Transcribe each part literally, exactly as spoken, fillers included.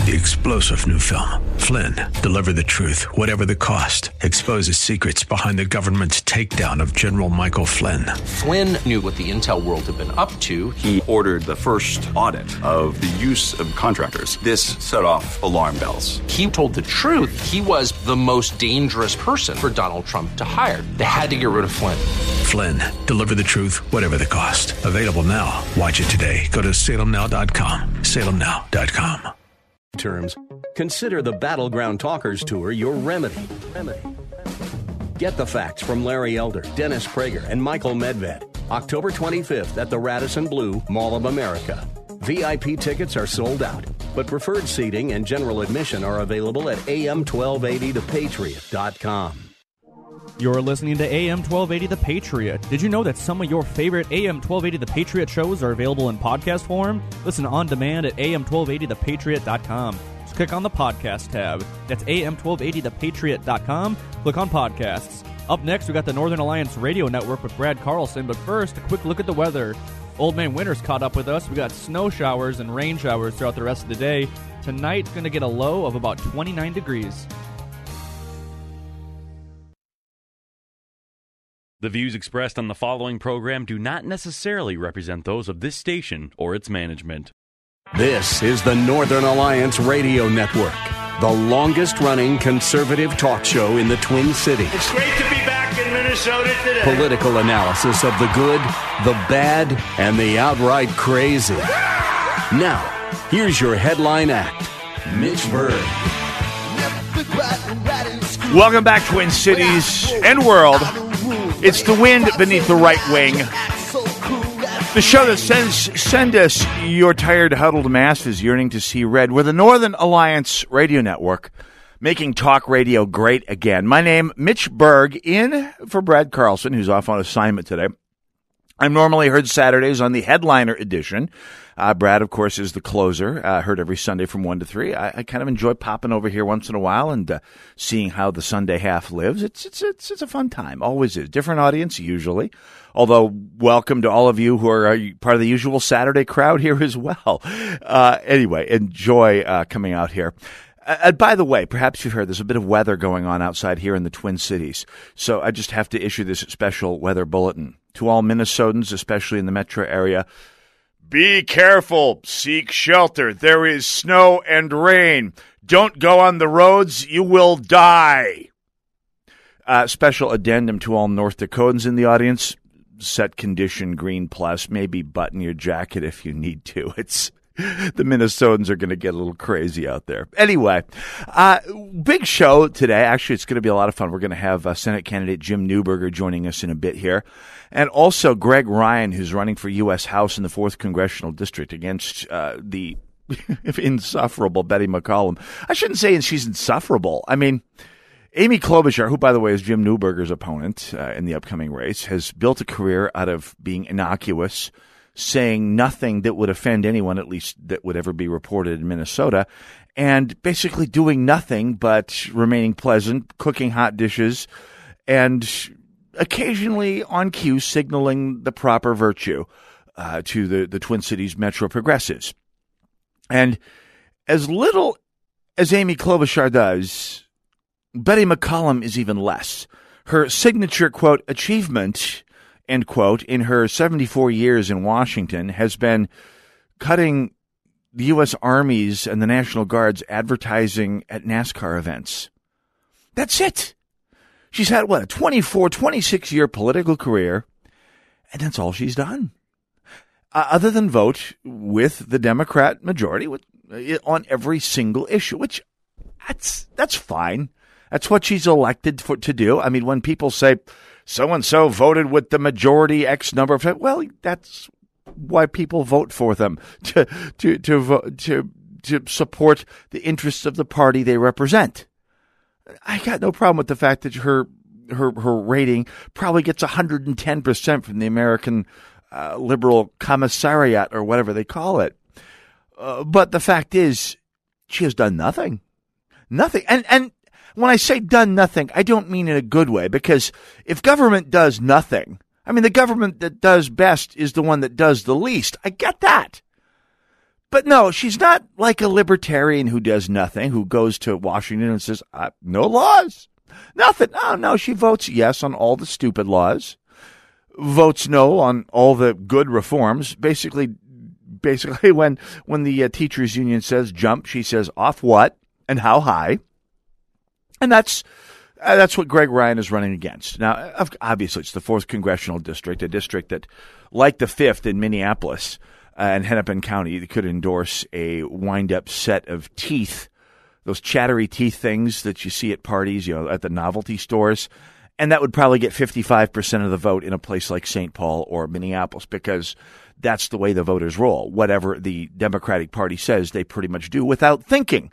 the explosive new film, Flynn, Deliver the Truth, Whatever the Cost, exposes secrets behind the government's takedown of General Michael Flynn. Flynn knew what the intel world had been up to. He ordered the first audit of the use of contractors. This set off alarm bells. He told the truth. He was the most dangerous person for Donald Trump to hire. They had to get rid of Flynn. Flynn, Deliver the Truth, Whatever the Cost. Available now. Watch it today. Go to salem now dot com. salem now dot com. Terms. Consider the Battleground Talkers Tour your remedy. Remedy. Get the facts from Larry Elder, Dennis Prager, and Michael Medved. October twenty-fifth at the Radisson Blu Mall of America. V I P tickets are sold out, but preferred seating and general admission are available at A M twelve eighty the patriot dot com. You're listening to A M twelve eighty The Patriot. Did you know that some of your favorite A M twelve eighty The Patriot shows are available in podcast form? Listen on demand at A M twelve eighty the patriot dot com. Just click on the podcast tab. That's A M twelve eighty the patriot dot com. Click on podcasts. Up next, we got the Northern Alliance Radio Network with Brad Carlson, but first, a quick look at the weather. Old Man Winter's caught up with us. We got snow showers and rain showers throughout the rest of the day. Tonight's going to get a low of about twenty-nine degrees. The views expressed on the following program do not necessarily represent those of this station or its management. This is the Northern Alliance Radio Network, the longest-running conservative talk show in the Twin Cities. It's great to be back in Minnesota today. Political analysis of the good, the bad, and the outright crazy. Now, here's your headline act, Mitch Berg. Welcome back, Twin Cities and world. It's the wind beneath the right wing. The show that sends send us your tired, huddled masses yearning to see red. We're the Northern Alliance Radio Network, making talk radio great again. My name, Mitch Berg, in for Brad Carlson, who's off on assignment today. I'm normally heard Saturdays on the headliner edition. Uh, Brad, of course, is the closer, uh, heard every Sunday from one to three. I, I kind of enjoy popping over here once in a while and uh, seeing how the Sunday half lives. It's, it's, it's, it's a fun time. Always is. Different audience, usually. Although, welcome to all of you who are uh, part of the usual Saturday crowd here as well. Uh, anyway, enjoy uh, coming out here. Uh, by the way, perhaps you've heard there's a bit of weather going on outside here in the Twin Cities. So I just have to issue this special weather bulletin to all Minnesotans, especially in the metro area. Be careful. Seek shelter. There is snow and rain. Don't go on the roads. You will die. Uh, special addendum to all North Dakotans in the audience. Set condition green plus. Maybe button your jacket if you need to. It's the Minnesotans are going to get a little crazy out there. Anyway, uh, big show today. Actually, it's going to be a lot of fun. We're going to have uh, Senate candidate Jim Newberger joining us in a bit here. And also Greg Ryan, who's running for U S House in the fourth Congressional District against uh, the insufferable Betty McCollum. I shouldn't say she's insufferable. I mean, Amy Klobuchar, who, by the way, is Jim Newberger's opponent uh, in the upcoming race, has built a career out of being innocuous, saying nothing that would offend anyone, at least that would ever be reported in Minnesota, and basically doing nothing but remaining pleasant, cooking hot dishes, and occasionally on cue signaling the proper virtue uh, to the, the Twin Cities Metro progressives. And as little as Amy Klobuchar does, Betty McCollum is even less. Her signature, quote, achievement, end quote, in her seventy-four years in Washington has been cutting the U S Army's and the National Guard's advertising at NASCAR events. That's it. She's had, what, a twenty-four, twenty-six-year political career, and that's all she's done. Uh, other than vote with the Democrat majority with, uh, on every single issue, which that's that's fine. That's what she's elected for to do. I mean, when people say, so-and-so voted with the majority X number of, well, that's why people vote for them, to to to vote, to to support the interests of the party they represent. I got no problem with the fact that her her her rating probably gets one hundred ten percent from the American uh, Liberal Commissariat or whatever they call it. Uh, but the fact is, she has done nothing. Nothing. And and when I say done nothing, I don't mean in a good way, because if government does nothing, I mean, the government that does best is the one that does the least. I get that. But no, she's not like a libertarian who does nothing, who goes to Washington and says, uh, no laws, nothing. Oh, no, she votes yes on all the stupid laws, votes no on all the good reforms. Basically, basically when, when the uh, teachers union says jump, she says off what and how high. And that's uh, that's what Greg Ryan is running against. Now, obviously, it's the fourth congressional district, a district that, like the fifth in Minneapolis uh, and Hennepin County, could endorse a wind-up set of teeth, those chattery teeth things that you see at parties, you know, at the novelty stores. And that would probably get fifty-five percent of the vote in a place like Saint Paul or Minneapolis, because that's the way the voters roll. Whatever the Democratic Party says, they pretty much do without thinking,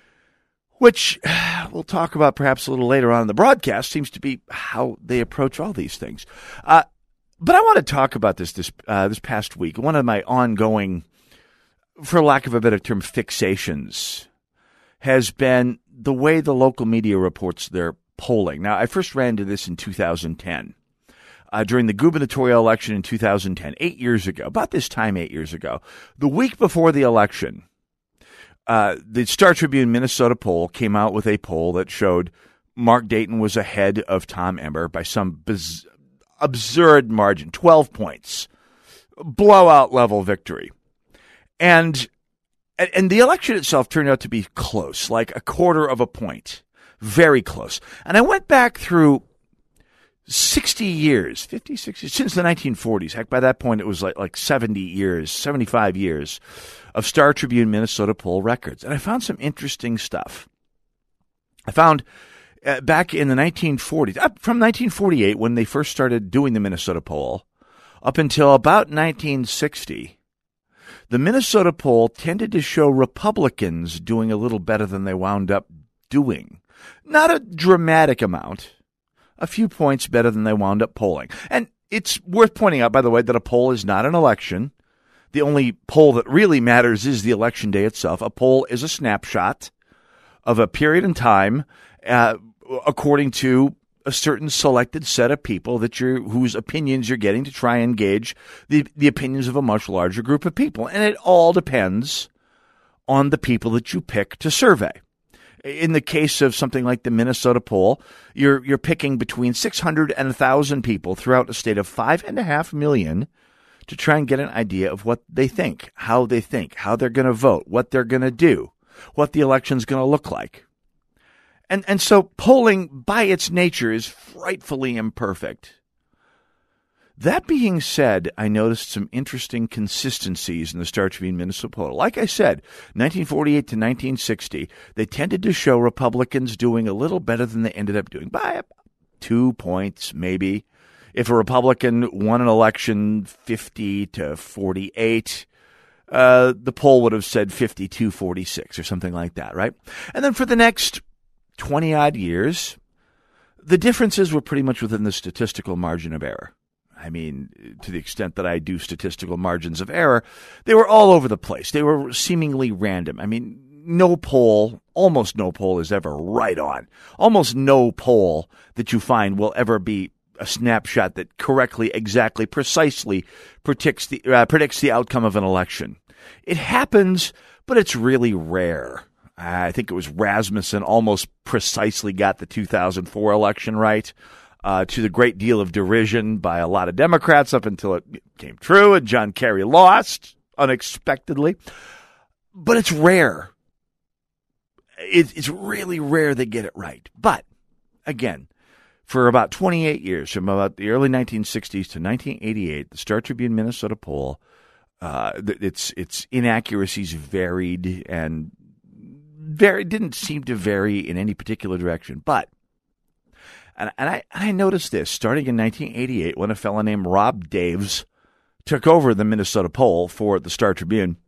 which we'll talk about perhaps a little later on in the broadcast, seems to be how they approach all these things. Uh, but I want to talk about this this, uh, this past week. One of my ongoing, for lack of a better term, fixations has been the way the local media reports their polling. Now, I first ran into this in two thousand ten. Uh, during the gubernatorial election in two thousand ten, eight years ago, about this time eight years ago, the week before the election, Uh, the Star Tribune Minnesota poll came out with a poll that showed Mark Dayton was ahead of Tom Emmer by some biz- absurd margin, twelve points, blowout level victory. And, and the election itself turned out to be close, like a quarter of a point, very close. And I went back through sixty years, fifty, sixty, since the nineteen forties. Heck, by that point, it was like, like seventy years, seventy-five years of Star Tribune Minnesota poll records. And I found some interesting stuff. I found uh, back in the nineteen forties, uh, from nineteen forty-eight, when they first started doing the Minnesota poll, up until about nineteen sixty, the Minnesota poll tended to show Republicans doing a little better than they wound up doing. Not a dramatic amount. A few points better than they wound up polling. And it's worth pointing out, by the way, that a poll is not an election. The only poll that really matters is the election day itself. A poll is a snapshot of a period in time, uh, according to a certain selected set of people that you're, whose opinions you're getting to try and gauge the, the opinions of a much larger group of people. And it all depends on the people that you pick to survey. In the case of something like the Minnesota poll, you're you're picking between six hundred and one thousand people throughout a state of five and a half million to try and get an idea of what they think, how they think, how they're going to vote, what they're going to do, what the election's going to look like. And and so polling by its nature is frightfully imperfect. That being said, I noticed some interesting consistencies in the Star Tribune Minnesota poll. Like I said, nineteen forty-eight to nineteen sixty, they tended to show Republicans doing a little better than they ended up doing, by two points maybe. If a Republican won an election fifty to forty-eight, uh, the poll would have said fifty-two forty-six or something like that, right? And then for the next twenty-odd years, the differences were pretty much within the statistical margin of error. I mean, to the extent that I do statistical margins of error, they were all over the place. They were seemingly random. I mean, no poll, almost no poll is ever right on. Almost no poll that you find will ever be a snapshot that correctly, exactly, precisely predicts the, uh, predicts the outcome of an election. It happens, but it's really rare. I think it was Rasmussen almost precisely got the two thousand four election right. Uh, to the great deal of derision by a lot of Democrats up until it came true and John Kerry lost unexpectedly. But it's rare. It, it's really rare they get it right. But, again, for about twenty-eight years, from about the early nineteen sixties to nineteen eighty-eight, the Star Tribune Minnesota poll, uh, its its inaccuracies varied and very didn't seem to vary in any particular direction. But And, and I, I noticed this starting in nineteen eighty-eight when a fellow named Rob Daves took over the Minnesota poll for the Star Tribune.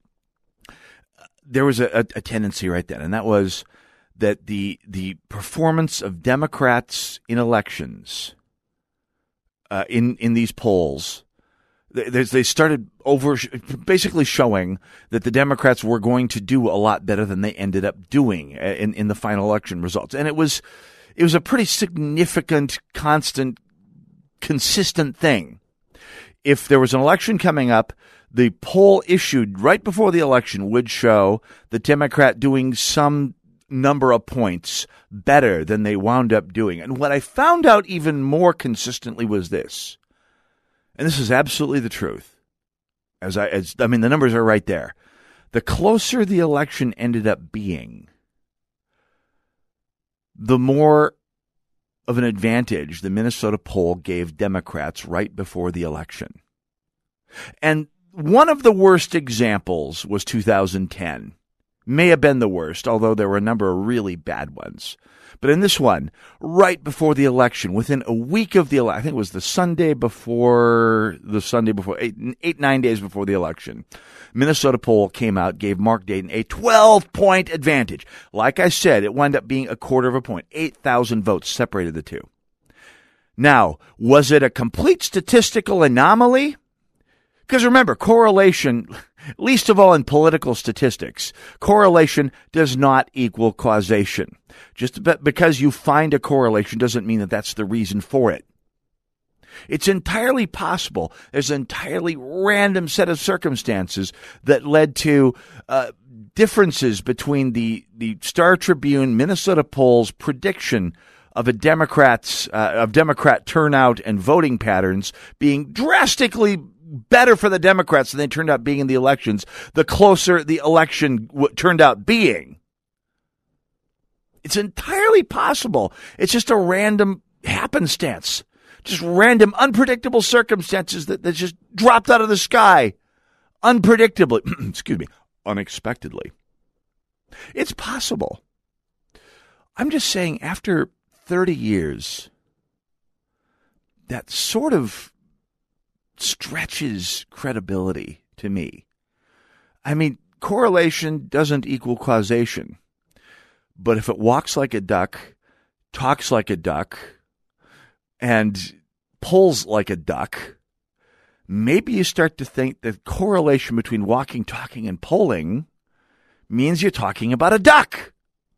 There was a, a, a tendency right then, and that was that the the performance of Democrats in elections, uh, in in these polls, they, they started over basically showing that the Democrats were going to do a lot better than they ended up doing in in the final election results, and it was. It was a pretty significant, constant, consistent thing. If there was an election coming up the poll issued right before the election would show the Democrat doing some number of points better than they wound up doing. And what I found out even more consistently was this, and this is absolutely the truth. As I, as, I mean, the numbers are right there. The closer the election ended up being, the more of an advantage the Minnesota poll gave Democrats right before the election. And one of the worst examples was two thousand ten. May have been the worst, although there were a number of really bad ones. But in this one, right before the election, within a week of the election, I think it was the Sunday before, the Sunday before, eight, eight, nine days before the election, Minnesota poll came out, gave Mark Dayton a twelve-point advantage. Like I said, it wound up being a quarter of a point. eight thousand votes separated the two. Now, was it a complete statistical anomaly? Because remember, correlation, least of all in political statistics, correlation does not equal causation. Just because you find a correlation doesn't mean that that's the reason for it. It's entirely possible there's an entirely random set of circumstances that led to uh, differences between the, the Star Tribune Minnesota poll's prediction of a Democrats uh, of Democrat turnout and voting patterns being drastically better for the Democrats than they turned out being in the elections, the closer the election w- turned out being. It's entirely possible. It's just a random happenstance. Just random, unpredictable circumstances that, that just dropped out of the sky. Unpredictably. Excuse me. Unexpectedly. It's possible. I'm just saying, after thirty years, that sort of stretches credibility to me. I mean, correlation doesn't equal causation. But if it walks like a duck, talks like a duck, and pulls like a duck, maybe you start to think that correlation between walking, talking, and polling means you're talking about a duck.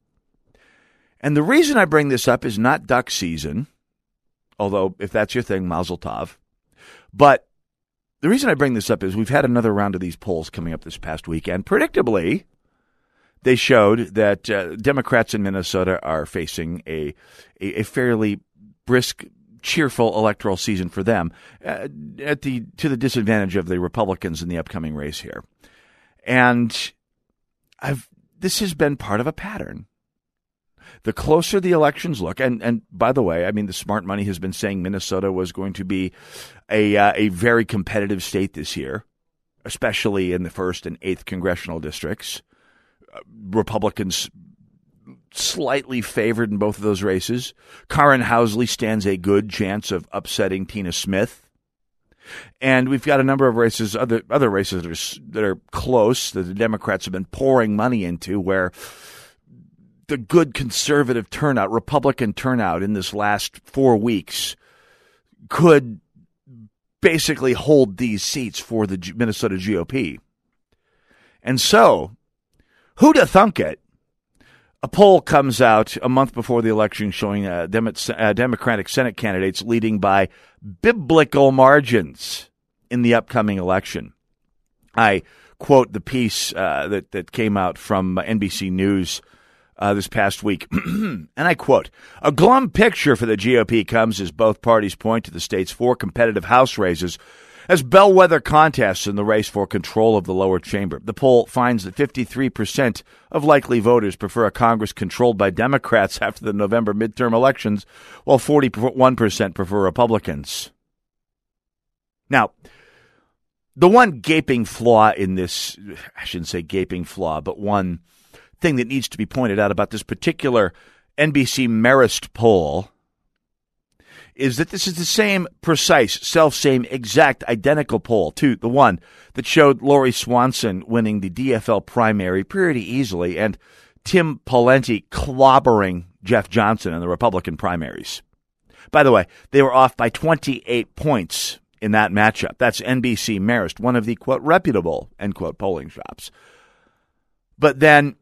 And the reason I bring this up is not duck season, although if that's your thing, mazel tov. But the reason I bring this up is we've had another round of these polls coming up this past weekend. Predictably, they showed that uh, Democrats in Minnesota are facing a, a, a fairly brisk, cheerful electoral season for them, uh, at the to the disadvantage of the Republicans in the upcoming race here. And I've this has been part of a pattern. The closer the elections look, and, and by the way, I mean, the smart money has been saying Minnesota was going to be a uh, a very competitive state this year, especially in the first and eighth congressional districts. Uh, Republicans slightly favored in both of those races. Karen Housley stands a good chance of upsetting Tina Smith. And we've got a number of races, other other races that are, that are close, that the Democrats have been pouring money into, where the good conservative turnout, Republican turnout in this last four weeks could basically hold these seats for the Minnesota G O P. And so, who'da thunk it? A poll comes out a month before the election showing uh, Dem- uh, Democratic Senate candidates leading by biblical margins in the upcoming election. I quote the piece uh, that, that came out from N B C News Uh, this past week, and I quote, "A glum picture for the G O P comes as both parties point to the state's four competitive House races as bellwether contests in the race for control of the lower chamber. The poll finds that fifty-three percent of likely voters prefer a Congress controlled by Democrats after the November midterm elections, while forty-one percent prefer Republicans." Now, the one gaping flaw in this, I shouldn't say gaping flaw, but one thing that needs to be pointed out about this particular N B C Marist poll is that this is the same precise, self-same, exact, identical poll to the one that showed Lori Swanson winning the D F L primary pretty easily and Tim Pawlenty clobbering Jeff Johnson in the Republican primaries. By the way, they were off by twenty-eight points in that matchup. That's N B C Marist, one of the, quote, reputable, end quote, polling shops. But then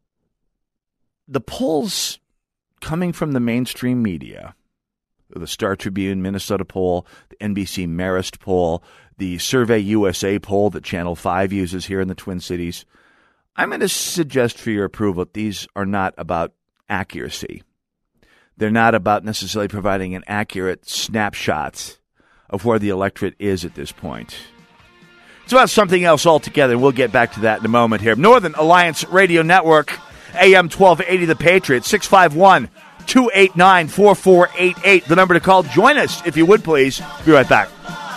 the polls coming from the mainstream media, the Star Tribune, Minnesota poll, the N B C Marist poll, the Survey U S A poll that Channel five uses here in the Twin Cities, I'm going to suggest for your approval that these are not about accuracy. They're not about necessarily providing an accurate snapshot of where the electorate is at this point. It's about something else altogether. We'll get back to that in a moment here. Northern Alliance Radio Network, A M twelve eighty The Patriot, six five one, two eight nine, four four eight eight. The number to call. Join us, if you would, please. Be right back.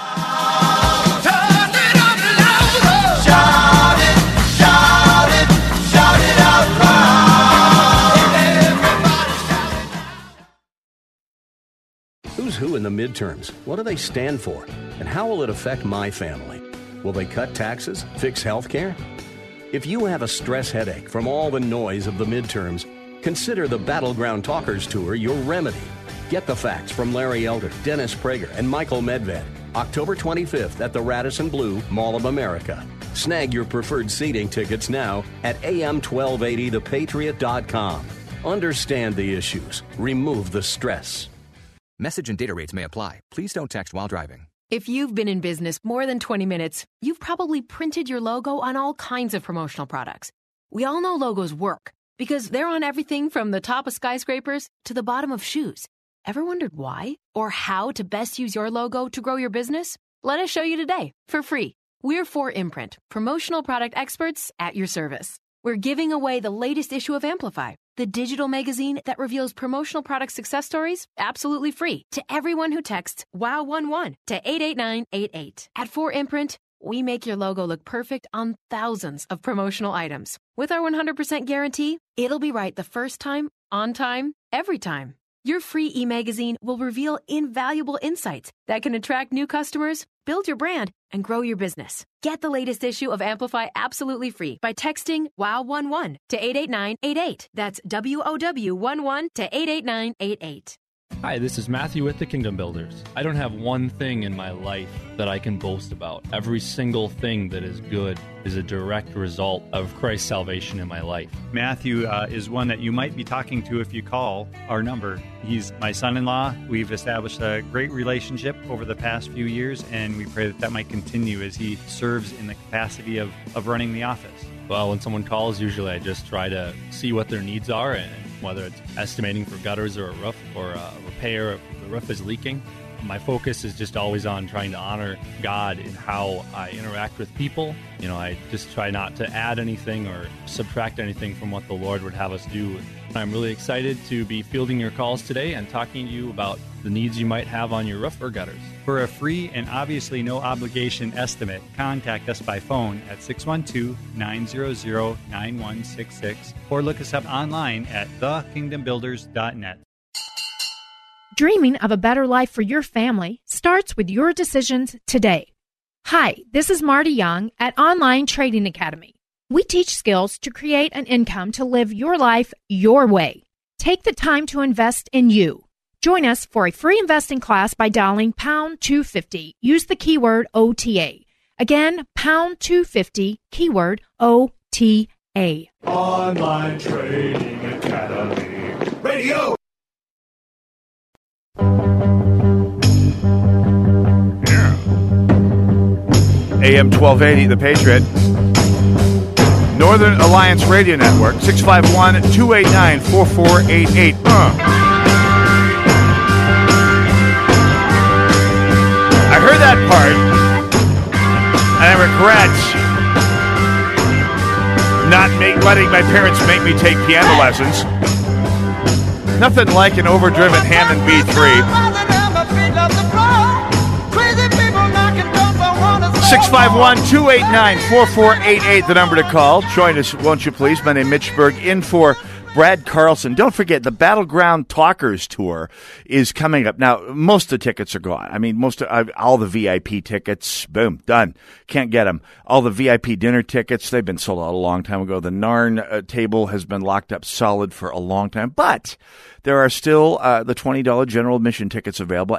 Who's who in the midterms? What do they stand for? And how will it affect my family? Will they cut taxes? Fix health care? If you have a stress headache from all the noise of the midterms, consider the Battleground Talkers Tour your remedy. Get the facts from Larry Elder, Dennis Prager, and Michael Medved. October twenty-fifth at the Radisson Blu Mall of America. Snag your preferred seating tickets now at A M twelve eighty the patriot dot com. Understand the issues. Remove the stress. Message and data rates may apply. Please don't text while driving. If you've been in business more than twenty minutes, you've probably printed your logo on all kinds of promotional products. We all know logos work because they're on everything from the top of skyscrapers to the bottom of shoes. Ever wondered why or how to best use your logo to grow your business? Let us show you today for free. We're four Imprint, promotional product experts at your service. We're giving away the latest issue of Amplify, the digital magazine that reveals promotional product success stories absolutely free to everyone who texts wow one one to eight eight nine eight eight. At four Imprint, we make your logo look perfect on thousands of promotional items. With our one hundred percent guarantee, it'll be right the first time, on time, every time. Your free e-magazine will reveal invaluable insights that can attract new customers, build your brand, and grow your business. Get the latest issue of Amplify absolutely free by texting wow one one to eight eight nine eight eight. That's W O W one one to eight eight nine eight eight. Hi, this is Matthew with the Kingdom Builders. I don't have one thing in my life that I can boast about. Every single thing that is good is a direct result of Christ's salvation in my life. Matthew uh, is one that you might be talking to if you call our number. He's my son-in-law. We've established a great relationship over the past few years, and we pray that that might continue as he serves in the capacity of, of running the office. Well, when someone calls, usually I just try to see what their needs are, and whether it's estimating for gutters or a roof or a repair if the roof is leaking. My focus is just always on trying to honor God in how I interact with people. You know, I just try not to add anything or subtract anything from what the Lord would have us do. I'm really excited to be fielding your calls today and talking to you about the needs you might have on your roof or gutters. For a free and obviously no obligation estimate, contact us by phone at six one two, nine zero zero, nine one six six or look us up online at the kingdom builders dot net. Dreaming of a better life for your family starts with your decisions today. Hi, this is Marty Young at Online Trading Academy. We teach skills to create an income to live your life your way. Take the time to invest in you. Join us for a free investing class by dialing pound two fifty. Use the keyword O T A. Again, pound two fifty, keyword O T A. Online Trading Academy Radio. A M twelve eighty, The Patriot. Northern Alliance Radio Network, six five one, two eight nine, four four eight eight. Uh. I heard that part, and I regret not make, letting my parents make me take piano lessons. Nothing like an overdriven Hammond B three. six five one, two eight nine, four four eight eight, the number to call. Join us, won't you please? My name is Mitch Berg, in for Brad Carlson. Don't forget, the Battleground Talkers Tour is coming up. Now, most of the tickets are gone. I mean, most of, uh, all the V I P tickets, boom, done. Can't get them. All the V I P dinner tickets, they've been sold out a long time ago. The Narn uh, table has been locked up solid for a long time. But there are still uh, the twenty dollars general admission tickets available, and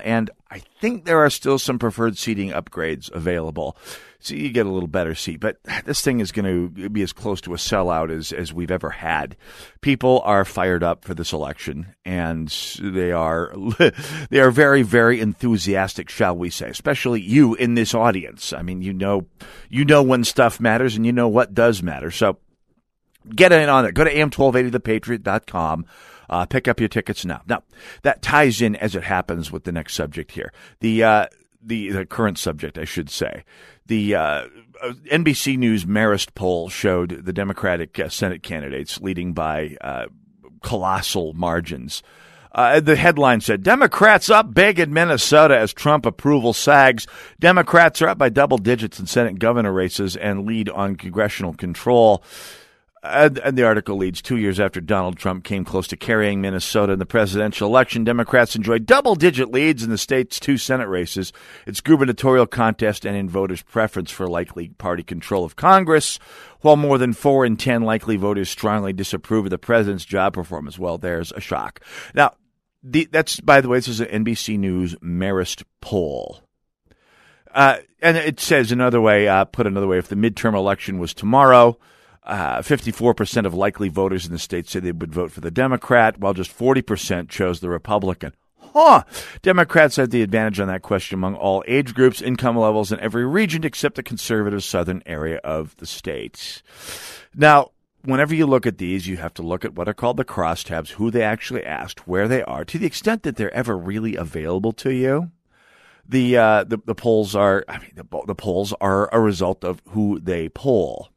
I think there are still some preferred seating upgrades available, so you get a little better seat. But this thing is going to be as close to a sellout as, as we've ever had. People are fired up for this election, and they are they are very, very enthusiastic, shall we say, especially you in this audience. I mean, you know, you know when stuff matters, and you know what does matter. So get in on it. Go to A M twelve eighty the patriot dot com. Uh, pick up your tickets now. Now, that ties in, as it happens, with the next subject here. The uh, the, the current subject, I should say. The uh, N B C News Marist poll showed the Democratic uh, Senate candidates leading by uh, colossal margins. Uh, the headline said, Democrats up big in Minnesota as Trump approval sags. Democrats are up by double digits in Senate governor races and lead on congressional control. And, and the article leads, two years after Donald Trump came close to carrying Minnesota in the presidential election, Democrats enjoyed double-digit leads in the state's two Senate races, its gubernatorial contest, and in voters' preference for likely party control of Congress, while more than four in ten likely voters strongly disapprove of the president's job performance. Well, there's a shock. Now, the, that's, by the way, this is an N B C News Marist poll. Uh, and it says another way, uh, put another way, if the midterm election was tomorrow, Uh, fifty-four percent of likely voters in the state said they would vote for the Democrat, while just forty percent chose the Republican. Huh! Democrats had the advantage on that question among all age groups, income levels, in every region except the conservative southern area of the state. Now, whenever you look at these, you have to look at what are called the crosstabs, who they actually asked, where they are, to the extent that they're ever really available to you. The uh, the, the polls are, I mean, the, the polls are a result of who they poll.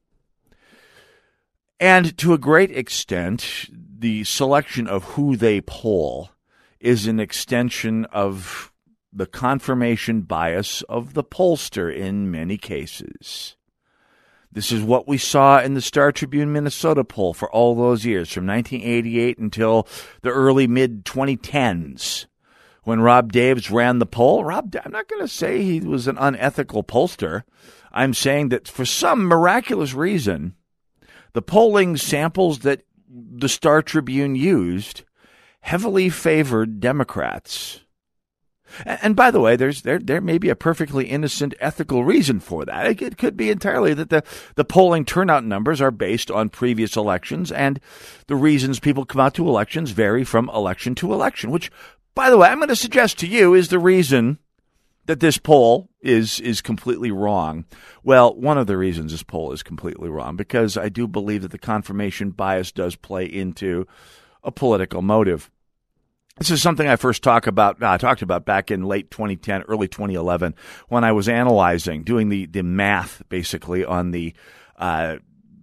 And to a great extent, the selection of who they poll is an extension of the confirmation bias of the pollster in many cases. This is what we saw in the Star Tribune Minnesota poll for all those years, from nineteen eighty-eight until the early mid twenty tens. When Rob Daves ran the poll, Rob, I'm not going to say he was an unethical pollster. I'm saying that for some miraculous reason, the polling samples that the Star Tribune used heavily favored Democrats. And, and by the way, there's there there may be a perfectly innocent ethical reason for that. It, it could be entirely that the, the polling turnout numbers are based on previous elections, and the reasons people come out to elections vary from election to election, which, by the way, I'm going to suggest to you is the reason that this poll is is completely wrong. Well, one of the reasons this poll is completely wrong, because I do believe that the confirmation bias does play into a political motive. This is something I first talk about, uh, talked about back in late twenty ten, early twenty eleven, when I was analyzing, doing the, the math, basically, on the uh,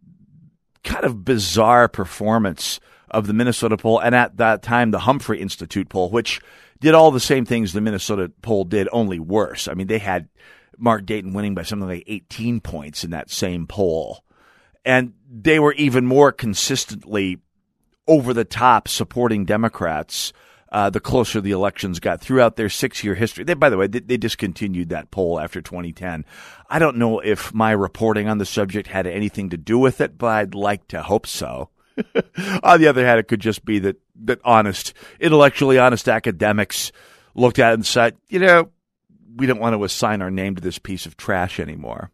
kind of bizarre performance of the Minnesota poll, and at that time, the Humphrey Institute poll, which did all the same things the Minnesota poll did, only worse. I mean, they had Mark Dayton winning by something like eighteen points in that same poll. And they were even more consistently over the top supporting Democrats uh, the closer the elections got throughout their six-year history. They, by the way, they, they discontinued that poll after twenty ten. I don't know if my reporting on the subject had anything to do with it, but I'd like to hope so. On the other hand, it could just be that, that honest, intellectually honest academics looked at it and said, you know, we don't want to assign our name to this piece of trash anymore.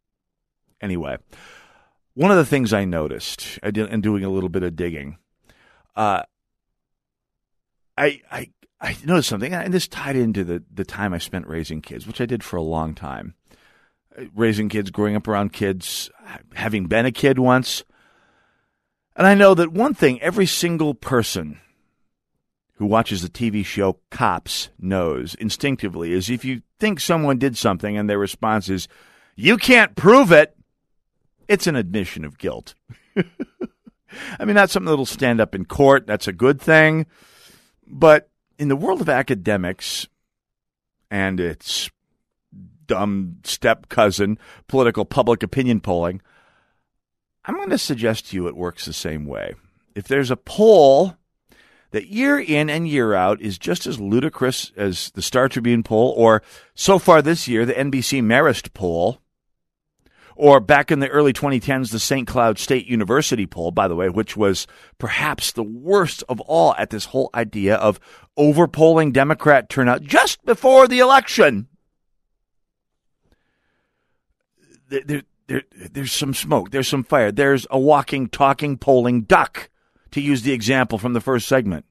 Anyway, one of the things I noticed, in doing a little bit of digging, uh, I, I I noticed something, and this tied into the, the time I spent raising kids, which I did for a long time. Raising kids, growing up around kids, having been a kid once. And I know that one thing every single person who watches the T V show Cops knows instinctively is if you think someone did something and their response is, you can't prove it, it's an admission of guilt. I mean, that's something that'll stand up in court. That's a good thing. But in the world of academics and its dumb step-cousin, political public opinion polling, I'm going to suggest to you it works the same way. If there's a poll that year in and year out is just as ludicrous as the Star Tribune poll, or so far this year, the N B C Marist poll, Or back in the early twenty tens, the Saint Cloud State University poll, by the way, which was perhaps the worst of all at this whole idea of overpolling Democrat turnout just before the election. There, there, there, there's some smoke. There's some fire. There's a walking, talking, polling duck, to use the example from the first segment.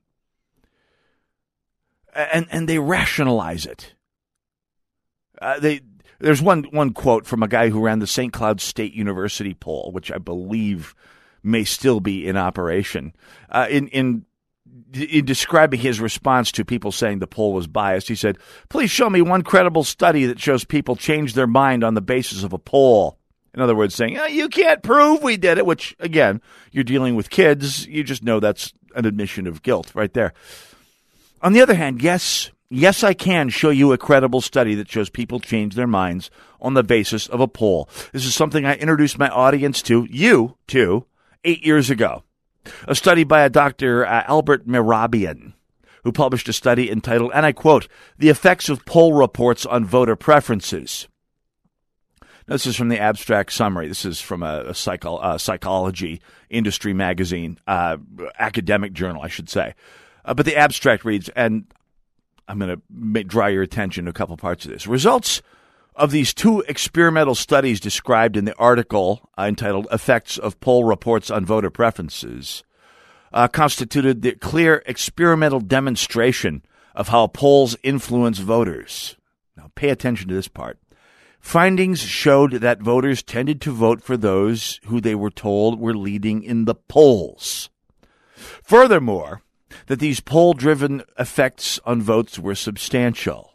And, and they rationalize it. Uh, they... There's one one quote from a guy who ran the Saint Cloud State University poll, which I believe may still be in operation. Uh, in, in in describing his response to people saying the poll was biased, he said, "Please show me one credible study that shows people change their mind on the basis of a poll." In other words, saying, oh, you can't prove we did it, which, again, you're dealing with kids. You just know that's an admission of guilt right there. On the other hand, yes, Yes, I can show you a credible study that shows people change their minds on the basis of a poll. This is something I introduced my audience to, you to, eight years ago. A study by a Doctor Uh, Albert Mehrabian, who published a study entitled, and I quote, "The Effects of Poll Reports on Voter Preferences." Now, this is from the abstract summary. This is from a, a psycho, uh, psychology industry magazine, uh, academic journal, I should say. Uh, but the abstract reads, and I'm going to draw your attention to a couple parts of this. Results of these two experimental studies described in the article uh, entitled Effects of Poll Reports on Voter Preferences uh, constituted the clear experimental demonstration of how polls influence voters. Now, pay attention to this part. Findings showed that voters tended to vote for those who they were told were leading in the polls. Furthermore, that these poll-driven effects on votes were substantial.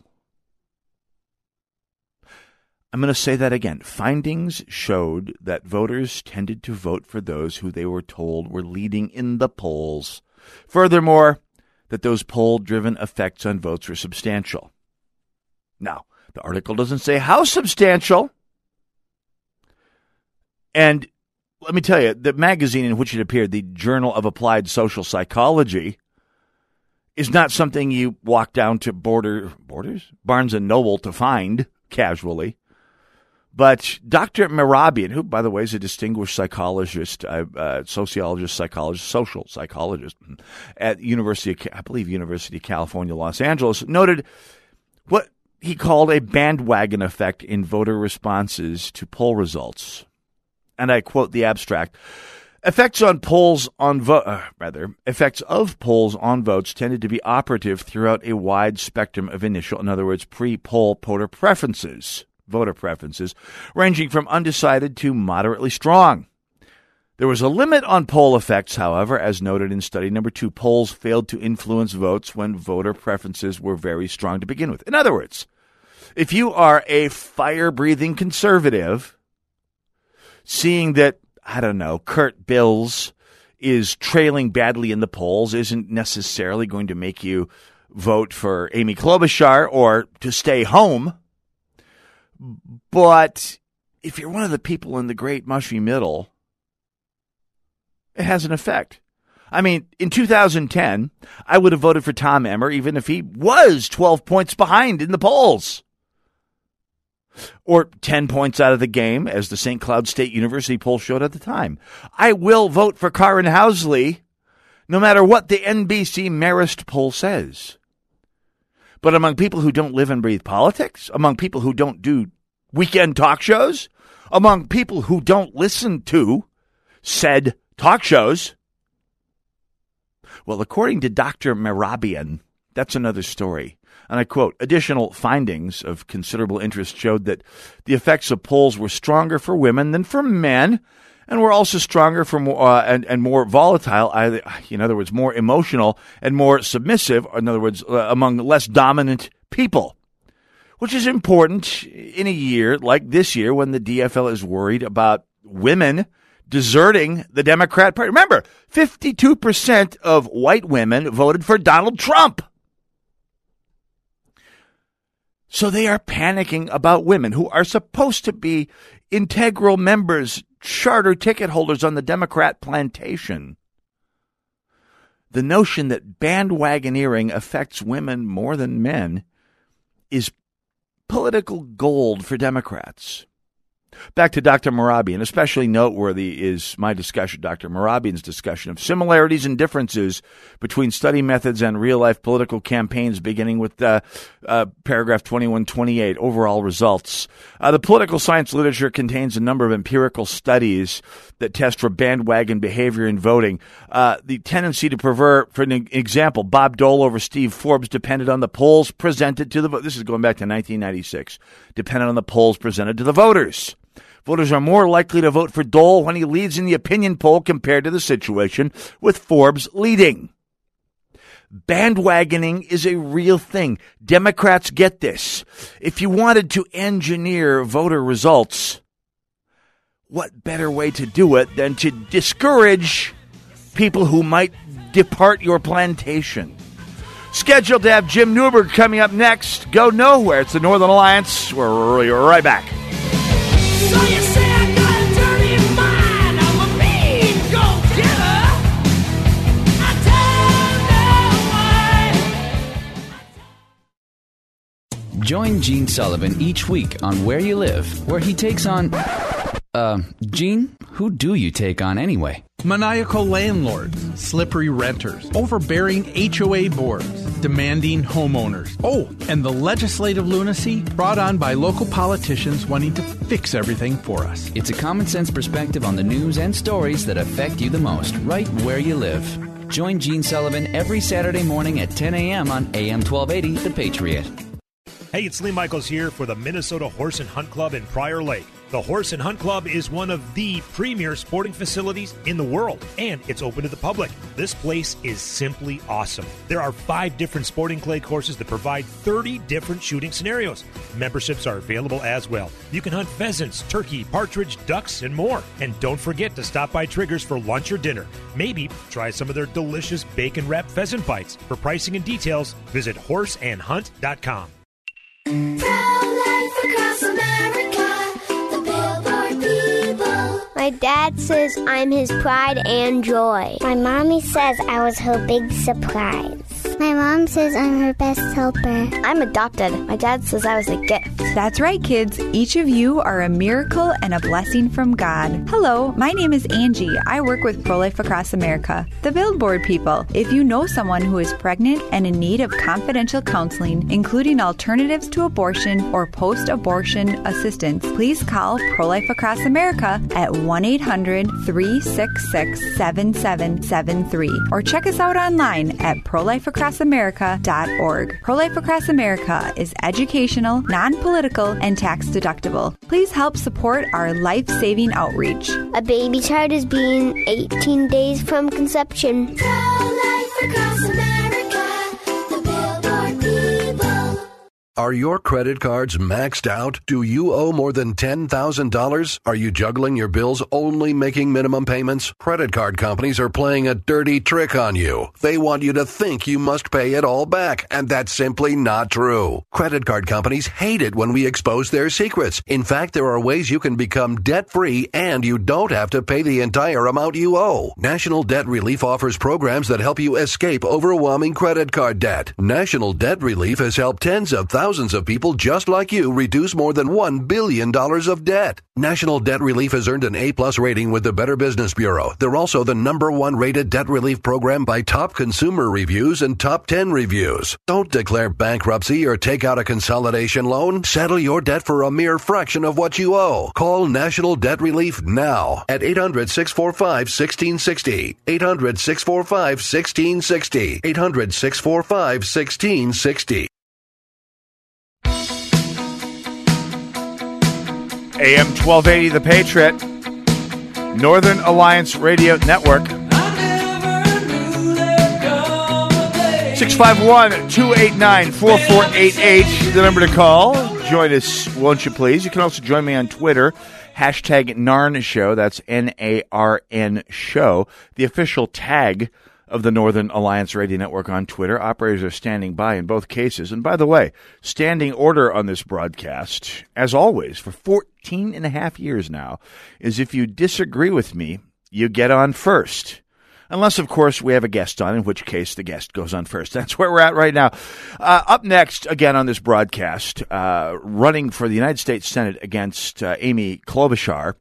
I'm going to say that again. Findings showed that voters tended to vote for those who they were told were leading in the polls. Furthermore, that those poll-driven effects on votes were substantial. Now, the article doesn't say how substantial. And let me tell you, the magazine in which it appeared, the Journal of Applied Social Psychology, is not something you walk down to border, borders? Barnes and Noble to find casually. But Doctor Mehrabian, who, by the way, is a distinguished psychologist, uh, uh, sociologist, psychologist, social psychologist at University, of, I believe, University of California, Los Angeles, noted what he called a bandwagon effect in voter responses to poll results. And I quote the abstract. Effects on polls on vo- uh, rather, effects of polls on votes tended to be operative throughout a wide spectrum of initial, in other words, pre-poll voter preferences, voter preferences, ranging from undecided to moderately strong. There was a limit on poll effects, however, as noted in study number two. Polls failed to influence votes when voter preferences were very strong to begin with. In other words, if you are a fire-breathing conservative, seeing that, I don't know, Kurt Bills is trailing badly in the polls isn't necessarily going to make you vote for Amy Klobuchar or to stay home. But if you're one of the people in the great mushy middle, it has an effect. I mean, in two thousand ten, I would have voted for Tom Emmer even if he was twelve points behind in the polls. Or ten points out of the game, as the Saint Cloud State University poll showed at the time. I will vote for Karen Housley, no matter what the N B C Marist poll says. But among people who don't live and breathe politics, among people who don't do weekend talk shows, among people who don't listen to said talk shows, well, according to Doctor Mehrabian, that's another story. And I quote, additional findings of considerable interest showed that the effects of polls were stronger for women than for men, and were also stronger for more, uh, and, and more volatile, either, in other words, more emotional and more submissive, in other words, uh, among less dominant people, which is important in a year like this year when the D F L is worried about women deserting the Democrat Party. Remember, fifty-two percent of white women voted for Donald Trump. So they are panicking about women who are supposed to be integral members, charter ticket holders on the Democrat plantation. The notion that bandwagoneering affects women more than men is political gold for Democrats. Back to Doctor Mehrabian. Especially noteworthy is my discussion, Doctor Mehrabian's discussion of similarities and differences between study methods and real-life political campaigns, beginning with uh, uh, paragraph twenty-one twenty-eight, overall results. Uh, the political science literature contains a number of empirical studies that test for bandwagon behavior in voting. Uh, the tendency to prefer, for an example, Bob Dole over Steve Forbes depended on the polls presented to the vote. This is going back to nineteen ninety-six. Depended on the polls presented to the voters. Voters are more likely to vote for Dole when he leads in the opinion poll compared to the situation with Forbes leading. Bandwagoning is a real thing. Democrats get this. If you wanted to engineer voter results, what better way to do it than to discourage people who might depart your plantation? Scheduled to have Jim Newberg coming up next. Go nowhere. It's the Northern Alliance. We're right back. So you say I got a dirty mind, I'm a mean go-getter. I tell no way. Join Gene Sullivan each week on Where You Live, where he takes on... Uh, Gene, who do you take on anyway? Maniacal landlords, slippery renters, overbearing H O A boards, demanding homeowners. Oh, and the legislative lunacy brought on by local politicians wanting to fix everything for us. It's a common sense perspective on the news and stories that affect you the most, right where you live. Join Gene Sullivan every Saturday morning at ten a.m. on A M twelve eighty, The Patriot. Hey, it's Lee Michaels here for the Minnesota Horse and Hunt Club in Prior Lake. The Horse and Hunt Club is one of the premier sporting facilities in the world, and it's open to the public. This place is simply awesome. There are five different sporting clay courses that provide thirty different shooting scenarios. Memberships are available as well. You can hunt pheasants, turkey, partridge, ducks, and more. And don't forget to stop by Triggers for lunch or dinner. Maybe try some of their delicious bacon-wrapped pheasant bites. For pricing and details, visit horse and hunt dot com. Pro-life across America, the Billboard people. My dad says I'm his pride and joy. My mommy says I was her big surprise. My mom says I'm her best helper. I'm adopted. My dad says I was a gift. That's right, kids. Each of you are a miracle and a blessing from God. Hello, my name is Angie. I work with Pro-Life Across America, the Billboard people. If you know someone who is pregnant and in need of confidential counseling, including alternatives to abortion or post-abortion assistance, please call Pro-Life Across America at one eight hundred, three six six, seven seven seven three or check us out online at pro life across america dot org. Pro-Life Across America is educational, non-political, and tax-deductible. Please help support our life-saving outreach. A baby child is being eighteen days from conception. Pro-life across America, the Billboard people. Are your credit cards maxed out? Do you owe more than ten thousand dollars? Are you juggling your bills, only making minimum payments? Credit card companies are playing a dirty trick on you. They want you to think you must pay it all back, and that's simply not true. Credit card companies hate it when we expose their secrets. In fact, there are ways you can become debt-free and you don't have to pay the entire amount you owe. National Debt Relief offers programs that help you escape overwhelming credit card debt. National Debt Relief has helped tens of thousands Thousands of people just like you reduce more than one billion dollars of debt. National Debt Relief has earned an A-plus rating with the Better Business Bureau. They're also the number one rated debt relief program by Top Consumer Reviews and Top ten Reviews. Don't declare bankruptcy or take out a consolidation loan. Settle your debt for a mere fraction of what you owe. Call National Debt Relief now at eight hundred, six four five, one six six zero. eight hundred, six four five, one six six zero. eight hundred, six four five, one six six zero. A M twelve eighty, The Patriot, Northern Alliance Radio Network. six five one, two eight nine, four four eight eight, the number to call. Join us, won't you please? You can also join me on Twitter, hashtag Narn Show. That's N A R N Show, the official tag of the Northern Alliance Radio Network on Twitter. Operators are standing by in both cases. And by the way, standing order on this broadcast, as always, for fourteen and a half years now, is if you disagree with me, you get on first. Unless, of course, we have a guest on, in which case the guest goes on first. That's where we're at right now. Uh, up next, again on this broadcast, uh, running for the United States Senate against uh, Amy Klobuchar.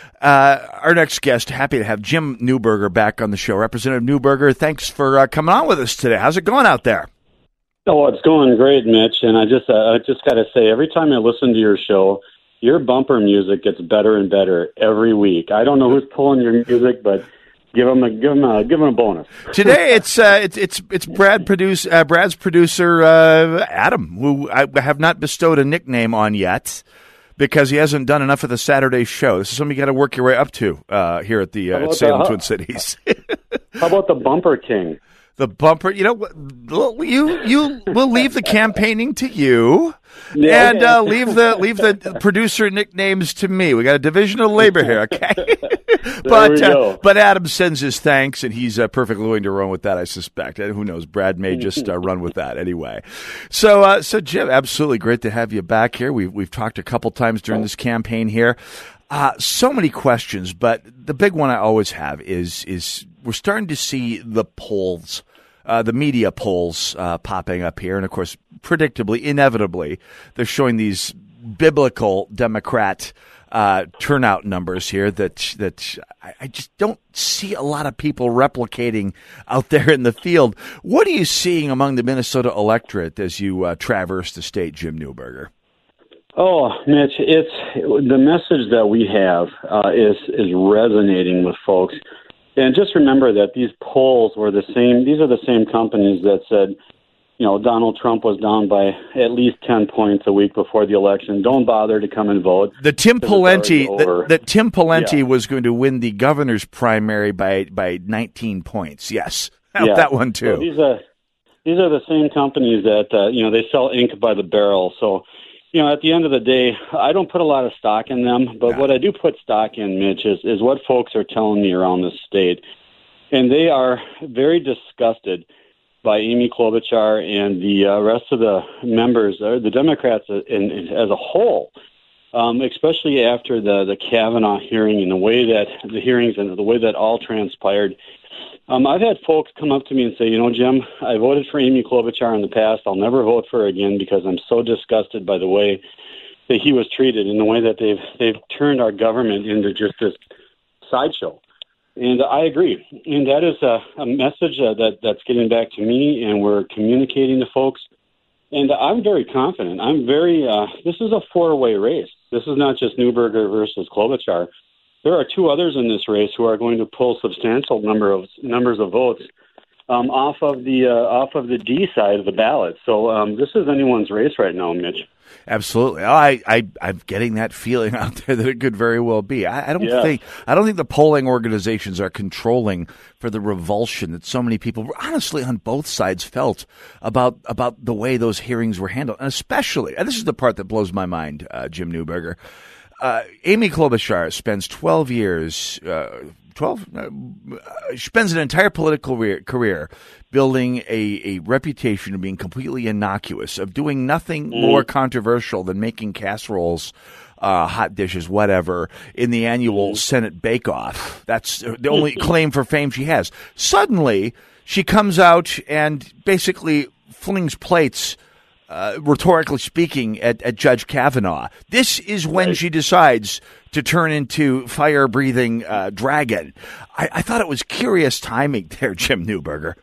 Uh, our next guest, happy to have Jim Newberger back on the show. Representative Newberger, thanks for uh, coming on with us today. How's it going out there? Oh, it's going great, Mitch. And I just, uh, I just got to say, every time I listen to your show, your bumper music gets better and better every week. I don't know who's pulling your music, but give them a give them a give them a bonus. Today, it's uh, it's it's it's Brad produce uh, Brad's producer uh, Adam, who I have not bestowed a nickname on yet, because he hasn't done enough of the Saturday show. This is something you got to work your way up to uh, here at the uh, at Salem the, Twin Cities. How about the Bumper King? The bumper, you know, you you we'll leave the campaigning to you, yeah, and uh, leave the leave the producer nicknames to me. We got a division of labor here, okay? but uh, but Adam sends his thanks, and he's uh, perfectly willing to run with that. I suspect. And who knows? Brad may just uh, run with that anyway. So uh, so Jim, absolutely great to have you back here. We've we've talked a couple times during this campaign here. Uh, so many questions, but the big one I always have is is we're starting to see the polls, uh, the media polls uh, popping up here. And, of course, predictably, inevitably, they're showing these biblical Democrat uh, turnout numbers here that that I, I just don't see a lot of people replicating out there in the field. What are you seeing among the Minnesota electorate as you uh, traverse the state, Jim Newberger? Oh, Mitch, it's the message that we have uh, is is resonating with folks. And just remember that these polls were the same. These are the same companies that said, you know, Donald Trump was down by at least ten points a week before the election. Don't bother to come and vote. The Tim Pawlenty that, that Tim Pawlenty yeah. was going to win the governor's primary by by nineteen points. Yes, yeah. that one too. So these are these are the same companies that uh, you know they sell ink by the barrel. So. You know, at the end of the day, I don't put a lot of stock in them, but yeah. what I do put stock in, Mitch, is, is what folks are telling me around the state. And they are very disgusted by Amy Klobuchar and the uh, rest of the members, or the Democrats in, in, as a whole, um, especially after the, the Kavanaugh hearing and the way that the hearings and the way that all transpired. Um, I've had folks come up to me and say, you know, Jim, I voted for Amy Klobuchar in the past. I'll never vote for her again because I'm so disgusted by the way that he was treated and the way that they've they've turned our government into just this sideshow. And I agree. And that is a, a message uh, that, that's getting back to me, and we're communicating to folks. And I'm very confident. I'm very, uh, this is a four-way race. This is not just Newberger versus Klobuchar. There are two others in this race who are going to pull substantial number of numbers of votes um, off of the uh, off of the D side of the ballot. So um, this is anyone's race right now, Mitch. Absolutely, I, I I'm getting that feeling out there that it could very well be. I, I don't yeah. think I don't think the polling organizations are controlling for the revulsion that so many people, honestly, on both sides felt about about the way those hearings were handled, and especially, and this is the part that blows my mind, uh, Jim Newberger. Uh, Amy Klobuchar spends twelve years, uh, twelve, uh, spends an entire political career, career building a, a reputation of being completely innocuous, of doing nothing mm. more controversial than making casseroles, uh, hot dishes, whatever, in the annual mm. Senate bake-off. That's the only claim for fame she has. Suddenly, she comes out and basically flings plates, Uh, rhetorically speaking, at, at Judge Kavanaugh. This is when right. she decides to turn into fire-breathing uh, dragon. I, I thought it was curious timing there, Jim Newberger.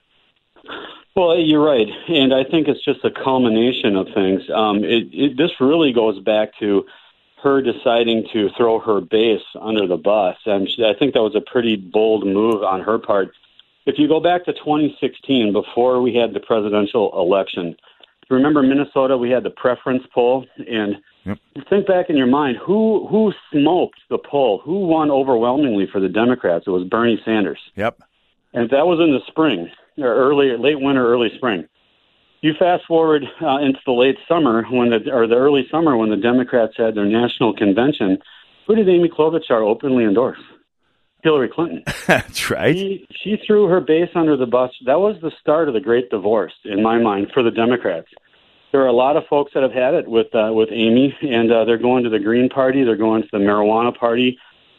Well, you're right, and I think it's just a culmination of things. Um, it, it, this really goes back to her deciding to throw her base under the bus, and she, I think that was a pretty bold move on her part. If you go back to twenty sixteen, before we had the presidential election, remember Minnesota, we had the preference poll, and yep. think back in your mind, who who smoked the poll? Who won overwhelmingly for the Democrats? It was Bernie Sanders. Yep. And that was in the spring, or early, late winter, early spring. You fast forward uh, into the late summer, when the or the early summer, when the Democrats had their national convention. Who did Amy Klobuchar openly endorse? Hillary Clinton. That's right. She, she threw her base under the bus. That was the start of the great divorce, in my mind, for the Democrats. There are a lot of folks that have had it with uh, with Amy, and uh, they're going to the Green Party. They're going to the Marijuana Party.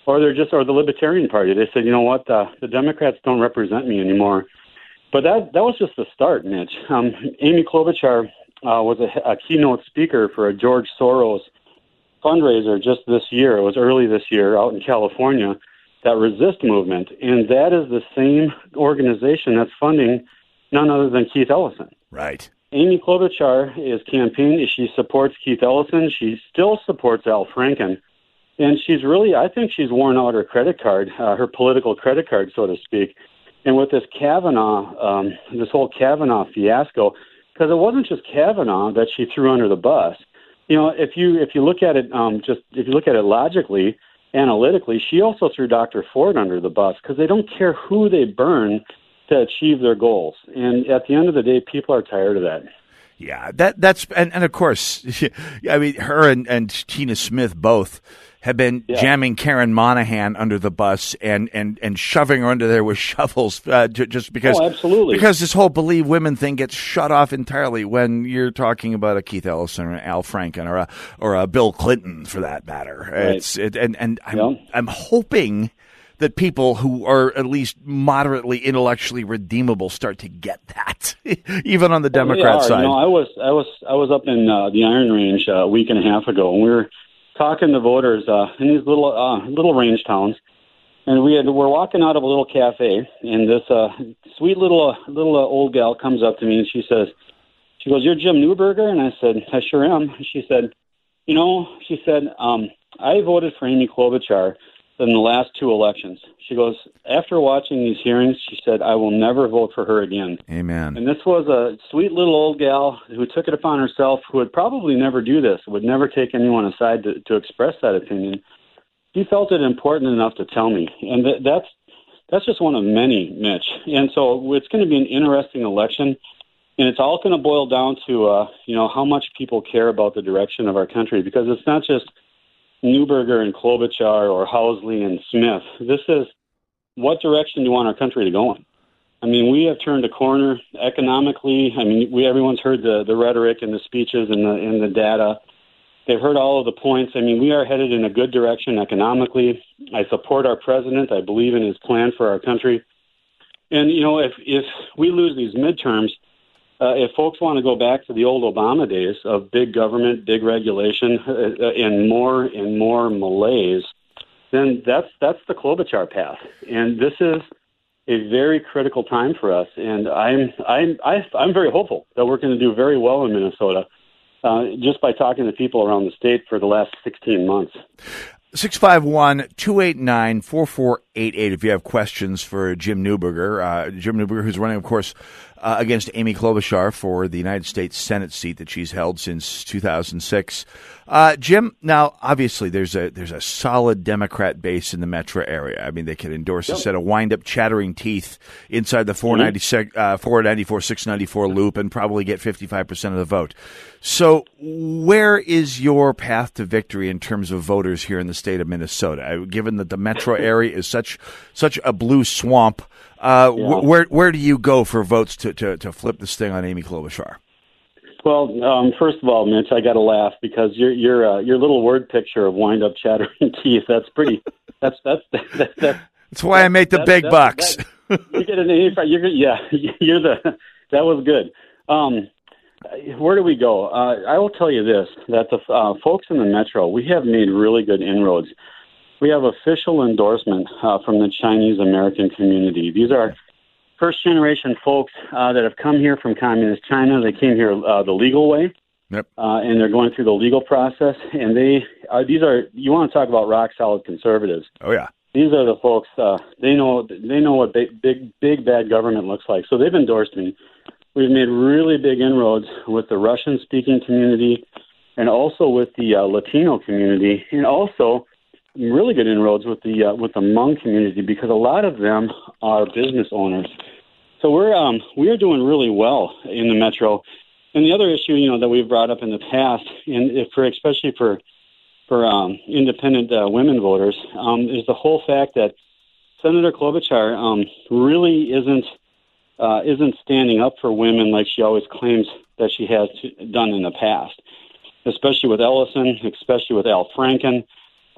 or they're just, or the Libertarian Party. They said, you know what, uh, the Democrats don't represent me anymore. But that that was just the start, Mitch. Um, Amy Klobuchar uh, was a, a keynote speaker for a George Soros fundraiser just this year. It was early this year out in California, that Resist movement. And that is the same organization that's funding none other than Keith Ellison. Right. Amy Klobuchar is campaigning. She supports Keith Ellison. She still supports Al Franken. And she's really, I think she's worn out her credit card, uh, her political credit card, so to speak. And with this Kavanaugh, um, this whole Kavanaugh fiasco, because it wasn't just Kavanaugh that she threw under the bus. You know, if you if you look at it, um, just if you look at it logically, analytically, she also threw Doctor Ford under the bus because they don't care who they burn to achieve their goals. And at the end of the day, people are tired of that. Yeah, that that's and, and of course, I mean, her and, and Tina Smith both have been yeah. jamming Karen Monahan under the bus and, and, and shoving her under there with shovels uh, j- just because oh, absolutely. because this whole Believe Women thing gets shut off entirely when you're talking about a Keith Ellison or Al Franken or a or a Bill Clinton for that matter. Right. It's it, and and I'm yeah. I'm hoping that people who are at least moderately intellectually redeemable start to get that, even on the Democrat well, side. You know, I was I was I was up in uh, the Iron Range uh, a week and a half ago, and we were talking to voters uh, in these little uh, little range towns, and we had we're walking out of a little cafe, and this uh, sweet little uh, little uh, old gal comes up to me and she says, she goes, "You're Jim Newberger?" And I said, "I sure am." She said, "You know," she said, um, "I voted for Amy Klobuchar in the last two elections." She goes, "After watching these hearings," she said, "I will never vote for her again." Amen. And this was a sweet little old gal who took it upon herself, who would probably never do this, would never take anyone aside to, to express that opinion. She felt it important enough to tell me. And th- that's that's just one of many, Mitch. And so it's going to be an interesting election. And it's all going to boil down to, uh, you know, how much people care about the direction of our country, because it's not just Newberger and Klobuchar or Housley and Smith. This is, what direction do you want our country to go in? I mean, we have turned a corner economically. I mean, we everyone's heard the, the rhetoric and the speeches and the and the data. They've heard all of the points. I mean, we are headed in a good direction economically. I support our president. I believe in his plan for our country. And, you know, if, if we lose these midterms, Uh, if folks want to go back to the old Obama days of big government, big regulation, uh, and more and more malaise, then that's that's the Klobuchar path. And this is a very critical time for us. And I'm I'm I, I'm very hopeful that we're going to do very well in Minnesota, uh, just by talking to people around the state for the last sixteen months. six five one, two eight nine, four four eight eight if you have questions for Jim Newberger. Uh, Jim Newberger, who's running, of course, uh, against Amy Klobuchar for the United States Senate seat that she's held since two thousand six. Uh, Jim, now, obviously, there's a there's a solid Democrat base in the metro area. I mean, they could endorse yep. a set of wind-up chattering teeth inside the four ninety-six, uh, four ninety-four, six ninety-four loop and probably get fifty-five percent of the vote. So where is your path to victory in terms of voters here in the state of Minnesota? Given that the metro area is such such a blue swamp, uh, yeah. wh- where where do you go for votes to, to, to flip this thing on Amy Klobuchar? Well, um, first of all, Mitch, I got to laugh because your your uh, your little word picture of wind up chattering teeth, that's pretty. That's that's that's that's, that's, that's why I make the that, big that, bucks. That, you get an you're yeah, you're the that was good. Um, where do we go? Uh, I will tell you this: that the uh, folks in the metro, we have made really good inroads. We have official endorsement uh, from the Chinese American community. These are first-generation folks uh, that have come here from communist China. They came here uh, the legal way, yep. uh, and they're going through the legal process. And they, uh, these are, you want to talk about rock-solid conservatives. Oh, yeah. These are the folks, uh, they know they know what big, big, big, bad government looks like. So they've endorsed me. We've made really big inroads with the Russian-speaking community and also with the uh, Latino community, and also really good inroads with the uh, with the Hmong community, because a lot of them are business owners. So we're um, we are doing really well in the metro. And the other issue, you know, that we've brought up in the past, and if for especially for for um, independent uh, women voters, um, is the whole fact that Senator Klobuchar um, really isn't uh, isn't standing up for women like she always claims that she has to, done in the past, especially with Ellison, especially with Al Franken.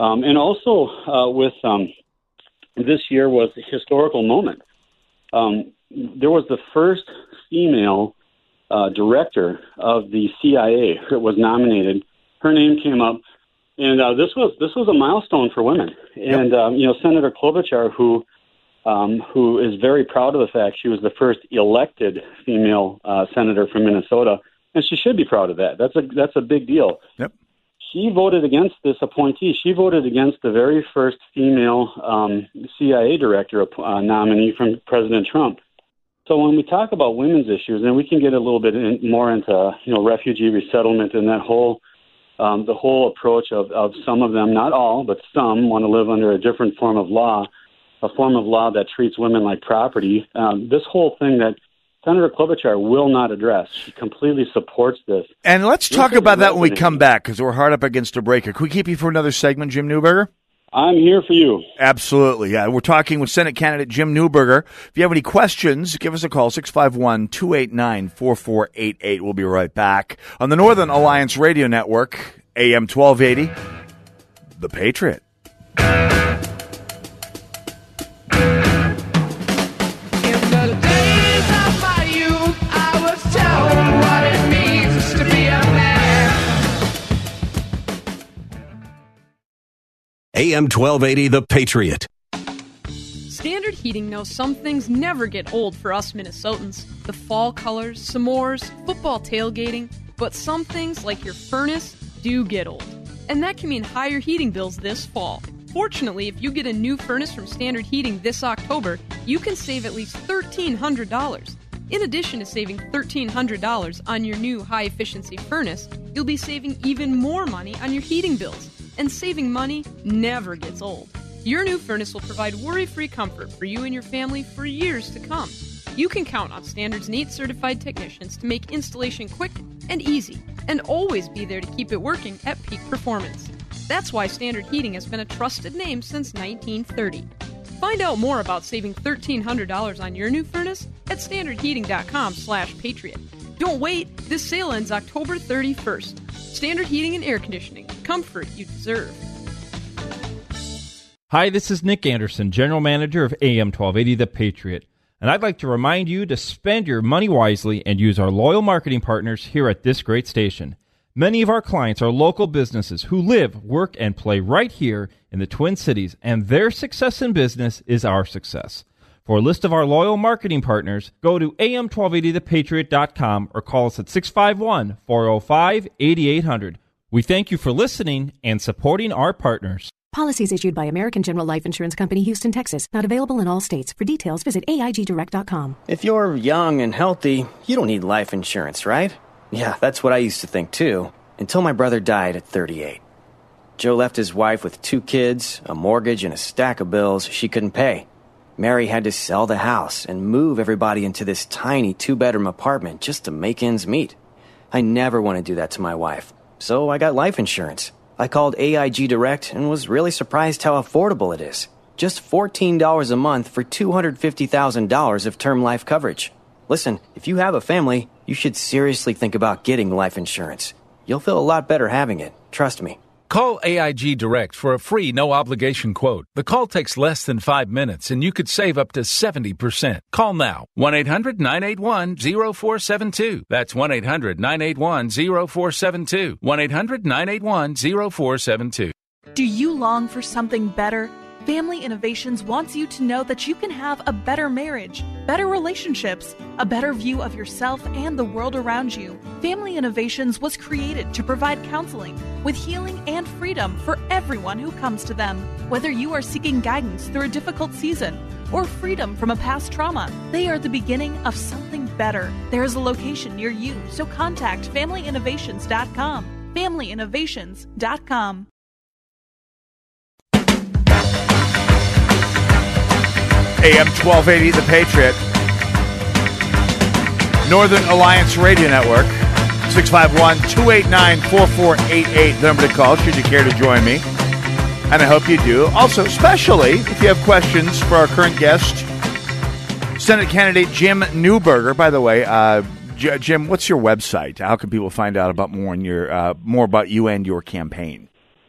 Um, and also uh, with um, this year was a historical moment. Um, there was the first female uh, director of the C I A that was nominated. Her name came up, and uh, this was this was a milestone for women. And yep. um, you know, Senator Klobuchar, who um, who is very proud of the fact she was the first elected female uh, senator from Minnesota, and she should be proud of that. That's a that's a big deal. Yep. She voted against this appointee. She voted against the very first female um, C I A director uh, nominee from President Trump. So when we talk about women's issues, and we can get a little bit in, more into you know refugee resettlement and that whole um, the whole approach of, of some of them, not all, but some want to live under a different form of law, a form of law that treats women like property. Um, this whole thing that Senator Klobuchar will not address. She completely supports this. And let's talk about that when we come back, because we're hard up against a break. Can we keep you for another segment, Jim Newberger? I'm here for you. Absolutely, yeah. We're talking with Senate candidate Jim Newberger. If you have any questions, give us a call, six five one, two eight nine, four four eight eight. We'll be right back on the Northern Alliance Radio Network, A M twelve eighty, The Patriot. A M twelve eighty, The Patriot. Standard Heating knows some things never get old for us Minnesotans. The fall colors, s'mores, football tailgating, but some things like your furnace do get old. And that can mean higher heating bills this fall. Fortunately, if you get a new furnace from Standard Heating this October, you can save at least thirteen hundred dollars. In addition to saving thirteen hundred dollars on your new high-efficiency furnace, you'll be saving even more money on your heating bills. And saving money never gets old. Your new furnace will provide worry-free comfort for you and your family for years to come. You can count on Standard's neat certified technicians to make installation quick and easy, and always be there to keep it working at peak performance. That's why Standard Heating has been a trusted name since nineteen thirty. Find out more about saving thirteen hundred dollars on your new furnace at standardheating.com slash patriot. Don't wait, this sale ends October thirty-first. Standard Heating and Air Conditioning. Comfort you deserve. Hi, this is Nick Anderson, General Manager of A M twelve eighty The Patriot. And I'd like to remind you to spend your money wisely and use our loyal marketing partners here at this great station. Many of our clients are local businesses who live, work, and play right here in the Twin Cities, and their success in business is our success. For a list of our loyal marketing partners, go to A M twelve eighty the patriot dot com or call us at six five one, four oh five, eight eight hundred. We thank you for listening and supporting our partners. Policies issued by American General Life Insurance Company, Houston, Texas. Not available in all states. For details, visit A I G direct dot com. If you're young and healthy, you don't need life insurance, right? Yeah, that's what I used to think too, until my brother died at thirty-eight. Joe left his wife with two kids, a mortgage, and a stack of bills she couldn't pay. Mary had to sell the house and move everybody into this tiny two-bedroom apartment just to make ends meet. I never want to do that to my wife, so I got life insurance. I called A I G Direct and was really surprised how affordable it is. Just fourteen dollars a month for two hundred fifty thousand dollars of term life coverage. Listen, if you have a family, you should seriously think about getting life insurance. You'll feel a lot better having it, trust me. Call A I G Direct for a free, no-obligation quote. The call takes less than five minutes, and you could save up to seventy percent. Call now, one eight hundred nine eight one oh four seven two. That's one eight hundred nine eight one oh four seven two. one eight hundred nine eight one oh four seven two. Do you long for something better? Family Innovations wants you to know that you can have a better marriage, better relationships, a better view of yourself and the world around you. Family Innovations was created to provide counseling with healing and freedom for everyone who comes to them. Whether you are seeking guidance through a difficult season or freedom from a past trauma, they are the beginning of something better. There is a location near you, so contact family innovations dot com. family innovations dot com. A M twelve eighty, The Patriot. Northern Alliance Radio Network. six five one, two eight nine, four four eight eight. The number to call should you care to join me. And I hope you do. Also, especially if you have questions for our current guest, Senate candidate Jim Newberger. By the way, uh, J- Jim, what's your website? How can people find out about more, in your, uh, more about you and your campaign?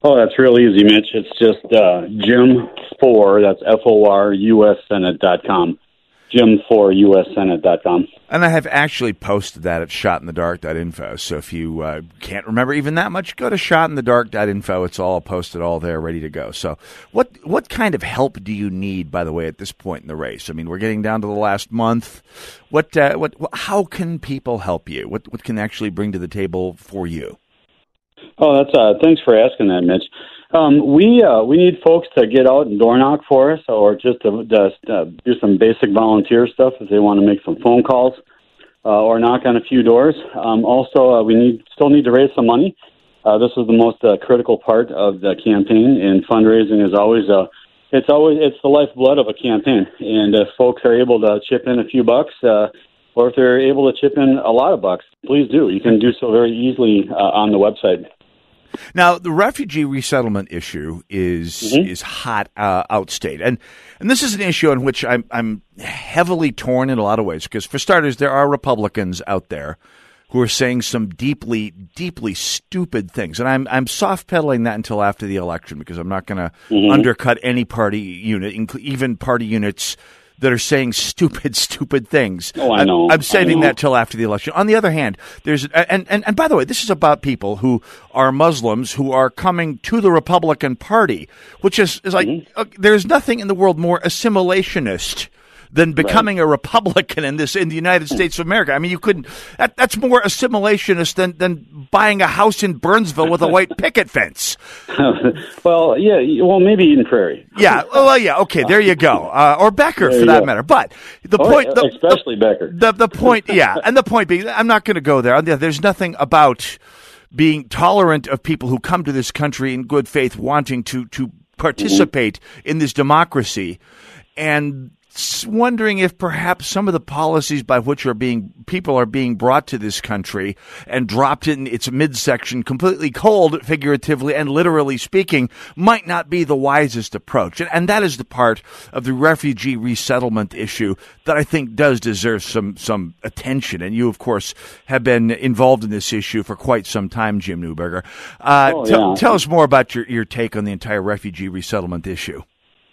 Oh, that's real easy, Mitch. It's just uh, Jim for, that's F O R, U S Senate dot com. Jim for U S Senate dot com. And I have actually posted that at shot in the dark dot info. So if you uh, can't remember even that much, go to shot in the dark dot info. It's all posted, all there, ready to go. So what what kind of help do you need, by the way, at this point in the race? I mean, we're getting down to the last month. What uh, what, what how can people help you? What what can actually bring to the table for you? Oh, that's uh, thanks for asking that, Mitch. Um, we uh, we need folks to get out and door knock for us, or just to just, uh, do some basic volunteer stuff if they want to make some phone calls uh, or knock on a few doors. Um, also, uh, we need still need to raise some money. Uh, this is the most uh, critical part of the campaign, and fundraising is always uh, it's always it's the lifeblood of a campaign. And if folks are able to chip in a few bucks, uh, or if they're able to chip in a lot of bucks, please do. You can do so very easily uh, on the website. Now, the refugee resettlement issue is mm-hmm. is hot uh, outstate, and and this is an issue on which I'm I'm heavily torn in a lot of ways. Because for starters, there are Republicans out there who are saying some deeply, deeply stupid things, and I'm I'm soft pedaling that until after the election because I'm not going to mm-hmm. undercut any party unit, even party units that are saying stupid, stupid things. Oh, I know. I'm saving know. that till after the election. On the other hand, there's and, and and by the way, this is about people who are Muslims who are coming to the Republican Party, which is, is like mm-hmm. uh, there's nothing in the world more assimilationist than becoming right. a Republican in this in the United States of America. I mean, you couldn't. That, that's more assimilationist than than buying a house in Burnsville with a white picket fence. Well, yeah. Well, maybe Eden Prairie. Yeah. Well, yeah. Okay. There you go. Uh, or Becker, for that go. matter. But the oh, point, the, especially the, Becker. The the point, yeah, and the point being, I'm not going to go there. There's nothing about being tolerant of people who come to this country in good faith, wanting to to participate mm-hmm. in this democracy, and wondering if perhaps some of the policies by which are being people are being brought to this country and dropped in its midsection completely cold, figuratively and literally speaking, might not be the wisest approach. And, and that is the part of the refugee resettlement issue that I think does deserve some some attention. And you, of course, have been involved in this issue for quite some time, Jim Newberger. Uh, oh, t- yeah. Tell us more about your, your take on the entire refugee resettlement issue.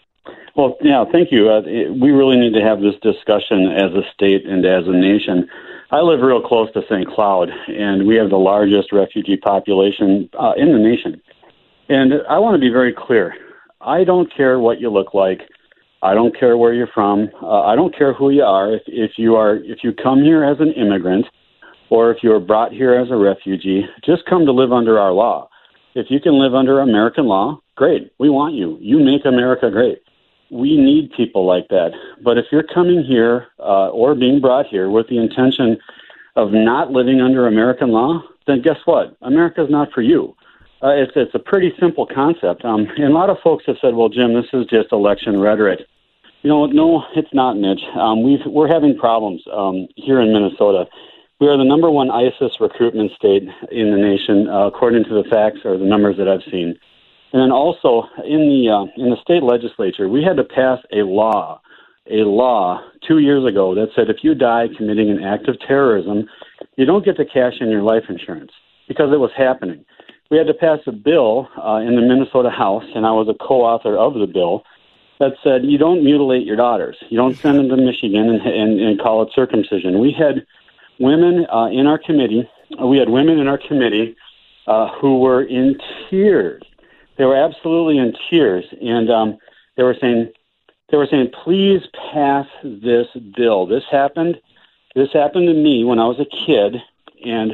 Well, yeah, thank you. Uh, it, we really need to have this discussion as a state and as a nation. I live real close to Saint Cloud, and we have the largest refugee population uh, in the nation. And I want to be very clear. I don't care what you look like. I don't care where you're from. Uh, I don't care who you are. If, if you are, if you come here as an immigrant, or if you are brought here as a refugee, just come to live under our law. If you can live under American law, great. We want you. You make America great. We need people like that. But if you're coming here uh, or being brought here with the intention of not living under American law, then guess what? America's not for you. Uh, it's it's a pretty simple concept. Um, and a lot of folks have said, well, Jim, this is just election rhetoric. You know, no, it's not, Mitch. Um, we've, we're having problems um, here in Minnesota. We are the number one ISIS recruitment state in the nation, uh, according to the facts or the numbers that I've seen. And then also in the uh, in the state legislature, we had to pass a law, a law two years ago that said if you die committing an act of terrorism, you don't get to cash in your life insurance because it was happening. We had to pass a bill uh, in the Minnesota House, and I was a co-author of the bill, that said you don't mutilate your daughters. You don't send them to Michigan and, and, and call it circumcision. We had women uh, in our committee. We had women in our committee uh, who were in tears. They were absolutely in tears, and um, they were saying, "They were saying, please pass this bill. This happened. This happened to me when I was a kid, and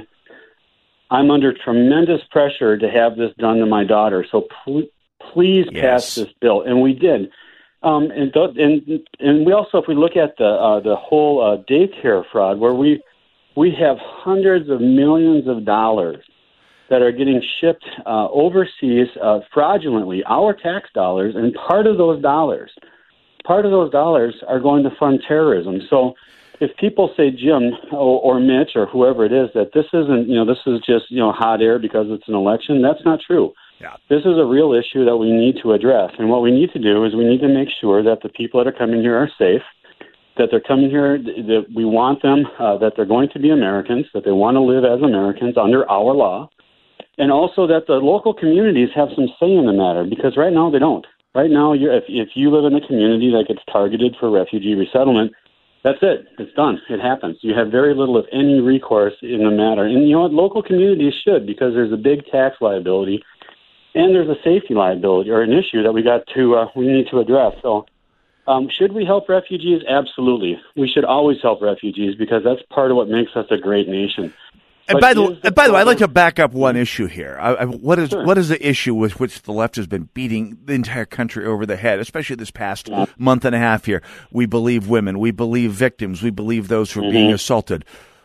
I'm under tremendous pressure to have this done to my daughter. So pl- please yes. pass this bill." And we did. Um, and, th- and and we also, if we look at the uh, the whole uh, daycare fraud, where we we have hundreds of millions of dollars that are getting shipped uh, overseas uh, fraudulently, our tax dollars, and part of those dollars, part of those dollars are going to fund terrorism. So if people say, Jim or, or Mitch or whoever it is, that this isn't, you know, this is just, you know, hot air because it's an election, that's not true. Yeah. This is a real issue that we need to address. And what we need to do is we need to make sure that the people that are coming here are safe, that they're coming here, that we want them, uh, that they're going to be Americans, that they want to live as Americans under our law. and also that the local communities have some say in the matter, because right now they don't. Right now, you're, if, if you live in a community that gets targeted for refugee resettlement, that's it. It's done. It happens. You have very little, if any, recourse in the matter. And you know what? Local communities should, because there's a big tax liability and there's a safety liability or an issue that we got to uh, we need to address. So um, should we help refugees? Absolutely. We should always help refugees, because that's part of what makes us a great nation. And But by the, is the and by the way, I'd like problem- to back up one issue here. I, I, what is Sure. what is the issue with which the left has been beating the entire country over the head, especially this past month and a half here? We believe women. We believe victims. We believe those who are being Mhm. assaulted.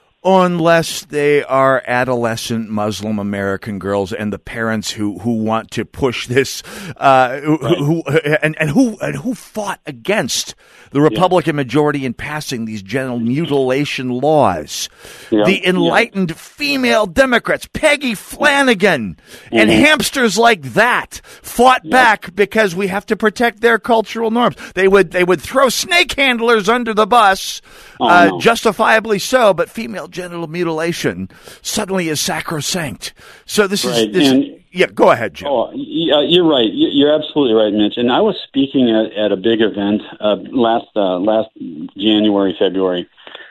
Unless they are adolescent Muslim American girls and the parents who, who want to push this, uh, who, who and, and who and who fought against the Republican majority in passing these genital mutilation laws. Yeah. The enlightened female Democrats, Peggy Flanagan, and Mhm. hamsters like that fought back because we have to protect their cultural norms. They would they would throw snake handlers under the bus, Oh, uh, no. justifiably so, but female genital mutilation suddenly is sacrosanct. So this Right, is this. and- yeah, go ahead, Jim. Oh, y- uh, you're right. Y- You're absolutely right, Mitch. And I was speaking at, at a big event uh, last uh, last January, February,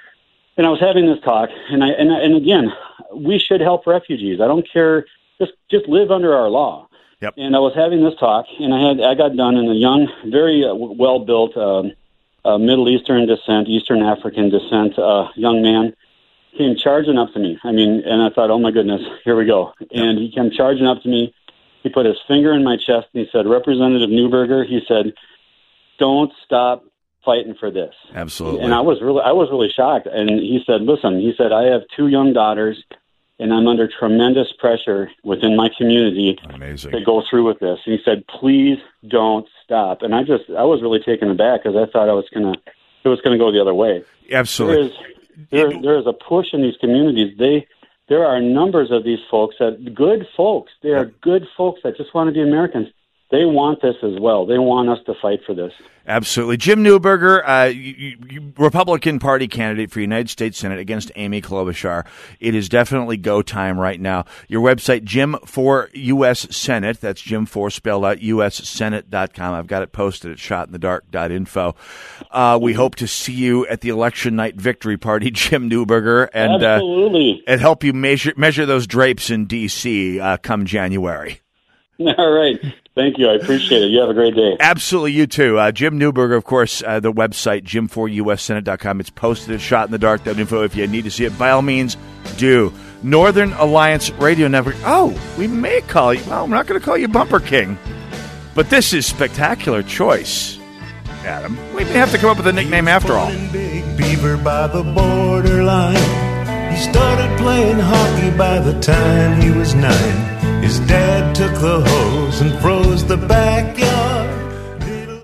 and I was having this talk. And I and, I- and again, we should help refugees. I don't care. Just just live under our law. Yep. And I was having this talk, and I had I got done, and a young, very uh, well built, um, uh, Middle Eastern descent, Eastern African descent uh, young man came charging up to me. I mean, and I thought, oh my goodness, here we go. And he came charging up to me. He put his finger in my chest and he said, Representative Newberger, he said, don't stop fighting for this. Absolutely. And I was really, I was really shocked. And he said, listen, he said, I have two young daughters and I'm under tremendous pressure within my community Amazing. to go through with this. And he said, please don't stop. And I just, I was really taken aback because I thought I was going to, it was going to go the other way. Absolutely. There is, there, there is a push in these communities. They, there are numbers of these folks that, good folks, they are good folks that just want to be Americans. They want this as well. They want us to fight for this. Absolutely. Jim Newberger, uh, you, you, Republican Party candidate for United States Senate against Amy Klobuchar. It is definitely go time right now. Your website, Jim for U S Senate. That's Jim for spelled out, U S Senate dot com. I've got it posted at shot in the dark dot info. Uh, we hope to see you at the election night victory party, Jim Newberger, and, Absolutely. uh, and help you measure, measure those drapes in D C uh, come January. All right. Thank you. I appreciate it. You have a great day. Absolutely, you too. Uh, Jim Newberger, of course, uh, the website, Jim for U S Senate dot com. It's posted at shot in the dark dot info. If you need to see it, by all means, do. Northern Alliance Radio Network. Oh, we may call you, well, we're not going to call you Bumper King, but this is spectacular choice, Adam. We may have to come up with a nickname after all. Big Beaver by the borderline. He started playing hockey by the time he was nine. His dad took the hose and froze the backyard.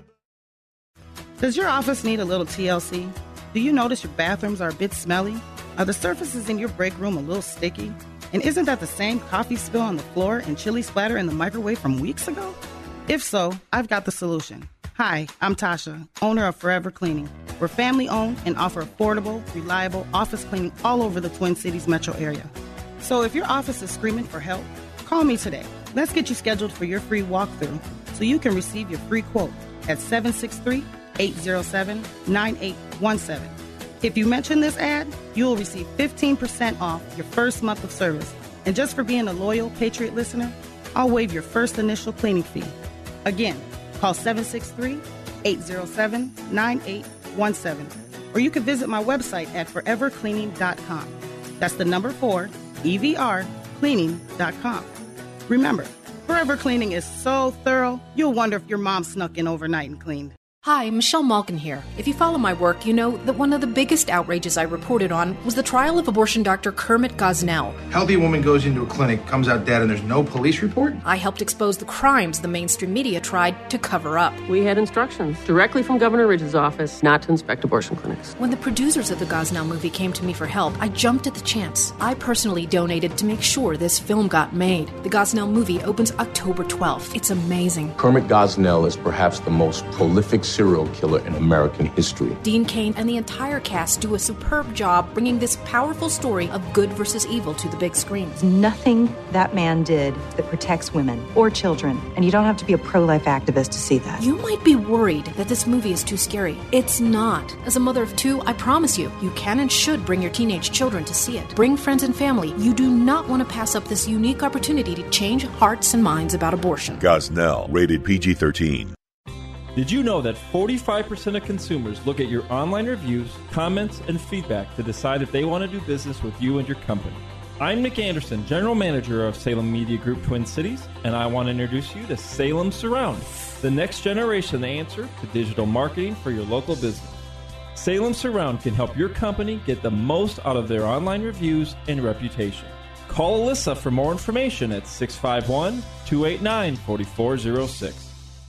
Does your office need a little T L C? Do you notice your bathrooms are a bit smelly? Are the surfaces in your break room a little sticky? And isn't that the same coffee spill on the floor and chili splatter in the microwave from weeks ago? If so, I've got the solution. Hi, I'm Tasha, owner of Forever Cleaning. We're family-owned and offer affordable, reliable office cleaning all over the Twin Cities metro area. So if your office is screaming for help, call me today. Let's get you scheduled for your free walkthrough so you can receive your free quote at seven six three, eight zero seven, nine eight one seven. If you mention this ad, you will receive fifteen percent off your first month of service. And just for being a loyal Patriot listener, I'll waive your first initial cleaning fee. Again, call seven six three, eight zero seven, nine eight one seven. Or you can visit my website at forever cleaning dot com. That's the number four, E V R, cleaning dot com. Remember, Forever Cleaning is so thorough, you'll wonder if your mom snuck in overnight and cleaned. Hi, Michelle Malkin here. If you follow my work, you know that one of the biggest outrages I reported on was the trial of abortion doctor Kermit Gosnell. Healthy woman goes into a clinic, comes out dead, and there's no police report? I helped expose the crimes the mainstream media tried to cover up. We had instructions directly from Governor Ridge's office not to inspect abortion clinics. When the producers of the Gosnell movie came to me for help, I jumped at the chance. I personally donated to make sure this film got made. The Gosnell movie opens October twelfth. It's amazing. Kermit Gosnell is perhaps the most prolific serial killer in American history. Dean Cain and the entire cast do a superb job bringing this powerful story of good versus evil to the big screen. There's nothing that man did that protects women or children, and you don't have to be a pro-life activist to see that. You might be worried that this movie is too scary. It's not. As a mother of two, I promise you, you can and should bring your teenage children to see it. Bring friends and family. You do not want to pass up this unique opportunity to change hearts and minds about abortion. Gosnell, rated P G thirteen. Did you know that forty-five percent of consumers look at your online reviews, comments, and feedback to decide if they want to do business with you and your company? I'm Nick Anderson, General Manager of Salem Media Group Twin Cities, and I want to introduce you to Salem Surround, the next generation answer to digital marketing for your local business. Salem Surround can help your company get the most out of their online reviews and reputation. Call Alyssa for more information at six five one, two eight nine, four four zero six.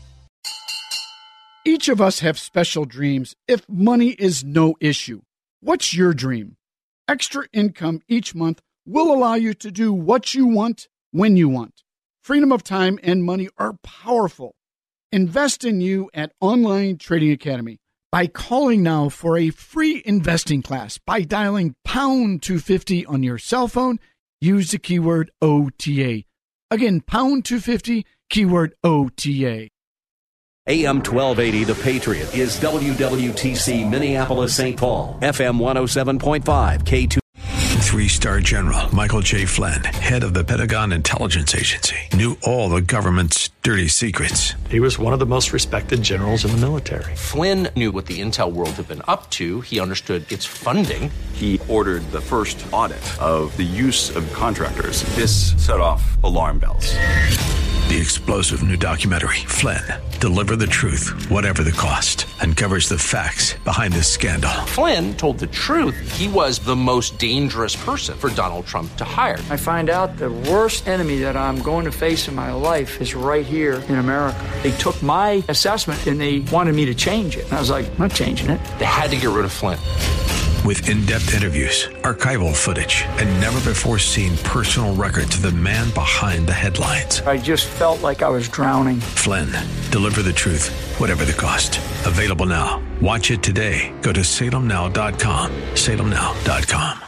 Each of us have special dreams if money is no issue. What's your dream? Extra income each month will allow you to do what you want when you want. Freedom of time and money are powerful. Invest in you at Online Trading Academy by calling now for a free investing class by dialing pound two fifty on your cell phone. Use the keyword O T A. Again, pound two fifty, keyword O T A. A M twelve eighty, The Patriot, is W W T C Minneapolis, Saint Paul, F M one oh seven point five, K two. Three-star General Michael J. Flynn, head of the Pentagon Intelligence Agency, knew all the government's dirty secrets. He was one of the most respected generals in the military. Flynn knew what the intel world had been up to. He understood its funding. He ordered the first audit of the use of contractors. This set off alarm bells. The explosive new documentary, Flynn, Deliver the Truth, Whatever the Cost, uncovers the facts behind this scandal. Flynn told the truth. He was the most dangerous person for Donald Trump to hire. I find out the worst enemy that I'm going to face in my life is right here in America. They took my assessment and they wanted me to change it. And I was like, I'm not changing it. They had to get rid of Flynn. With in-depth interviews, archival footage, and never-before-seen personal records of the man behind the headlines. I just felt like I was drowning. Flynn, Deliver the Truth, Whatever the Cost. Available now. Watch it today. Go to salem now dot com. salem now dot com.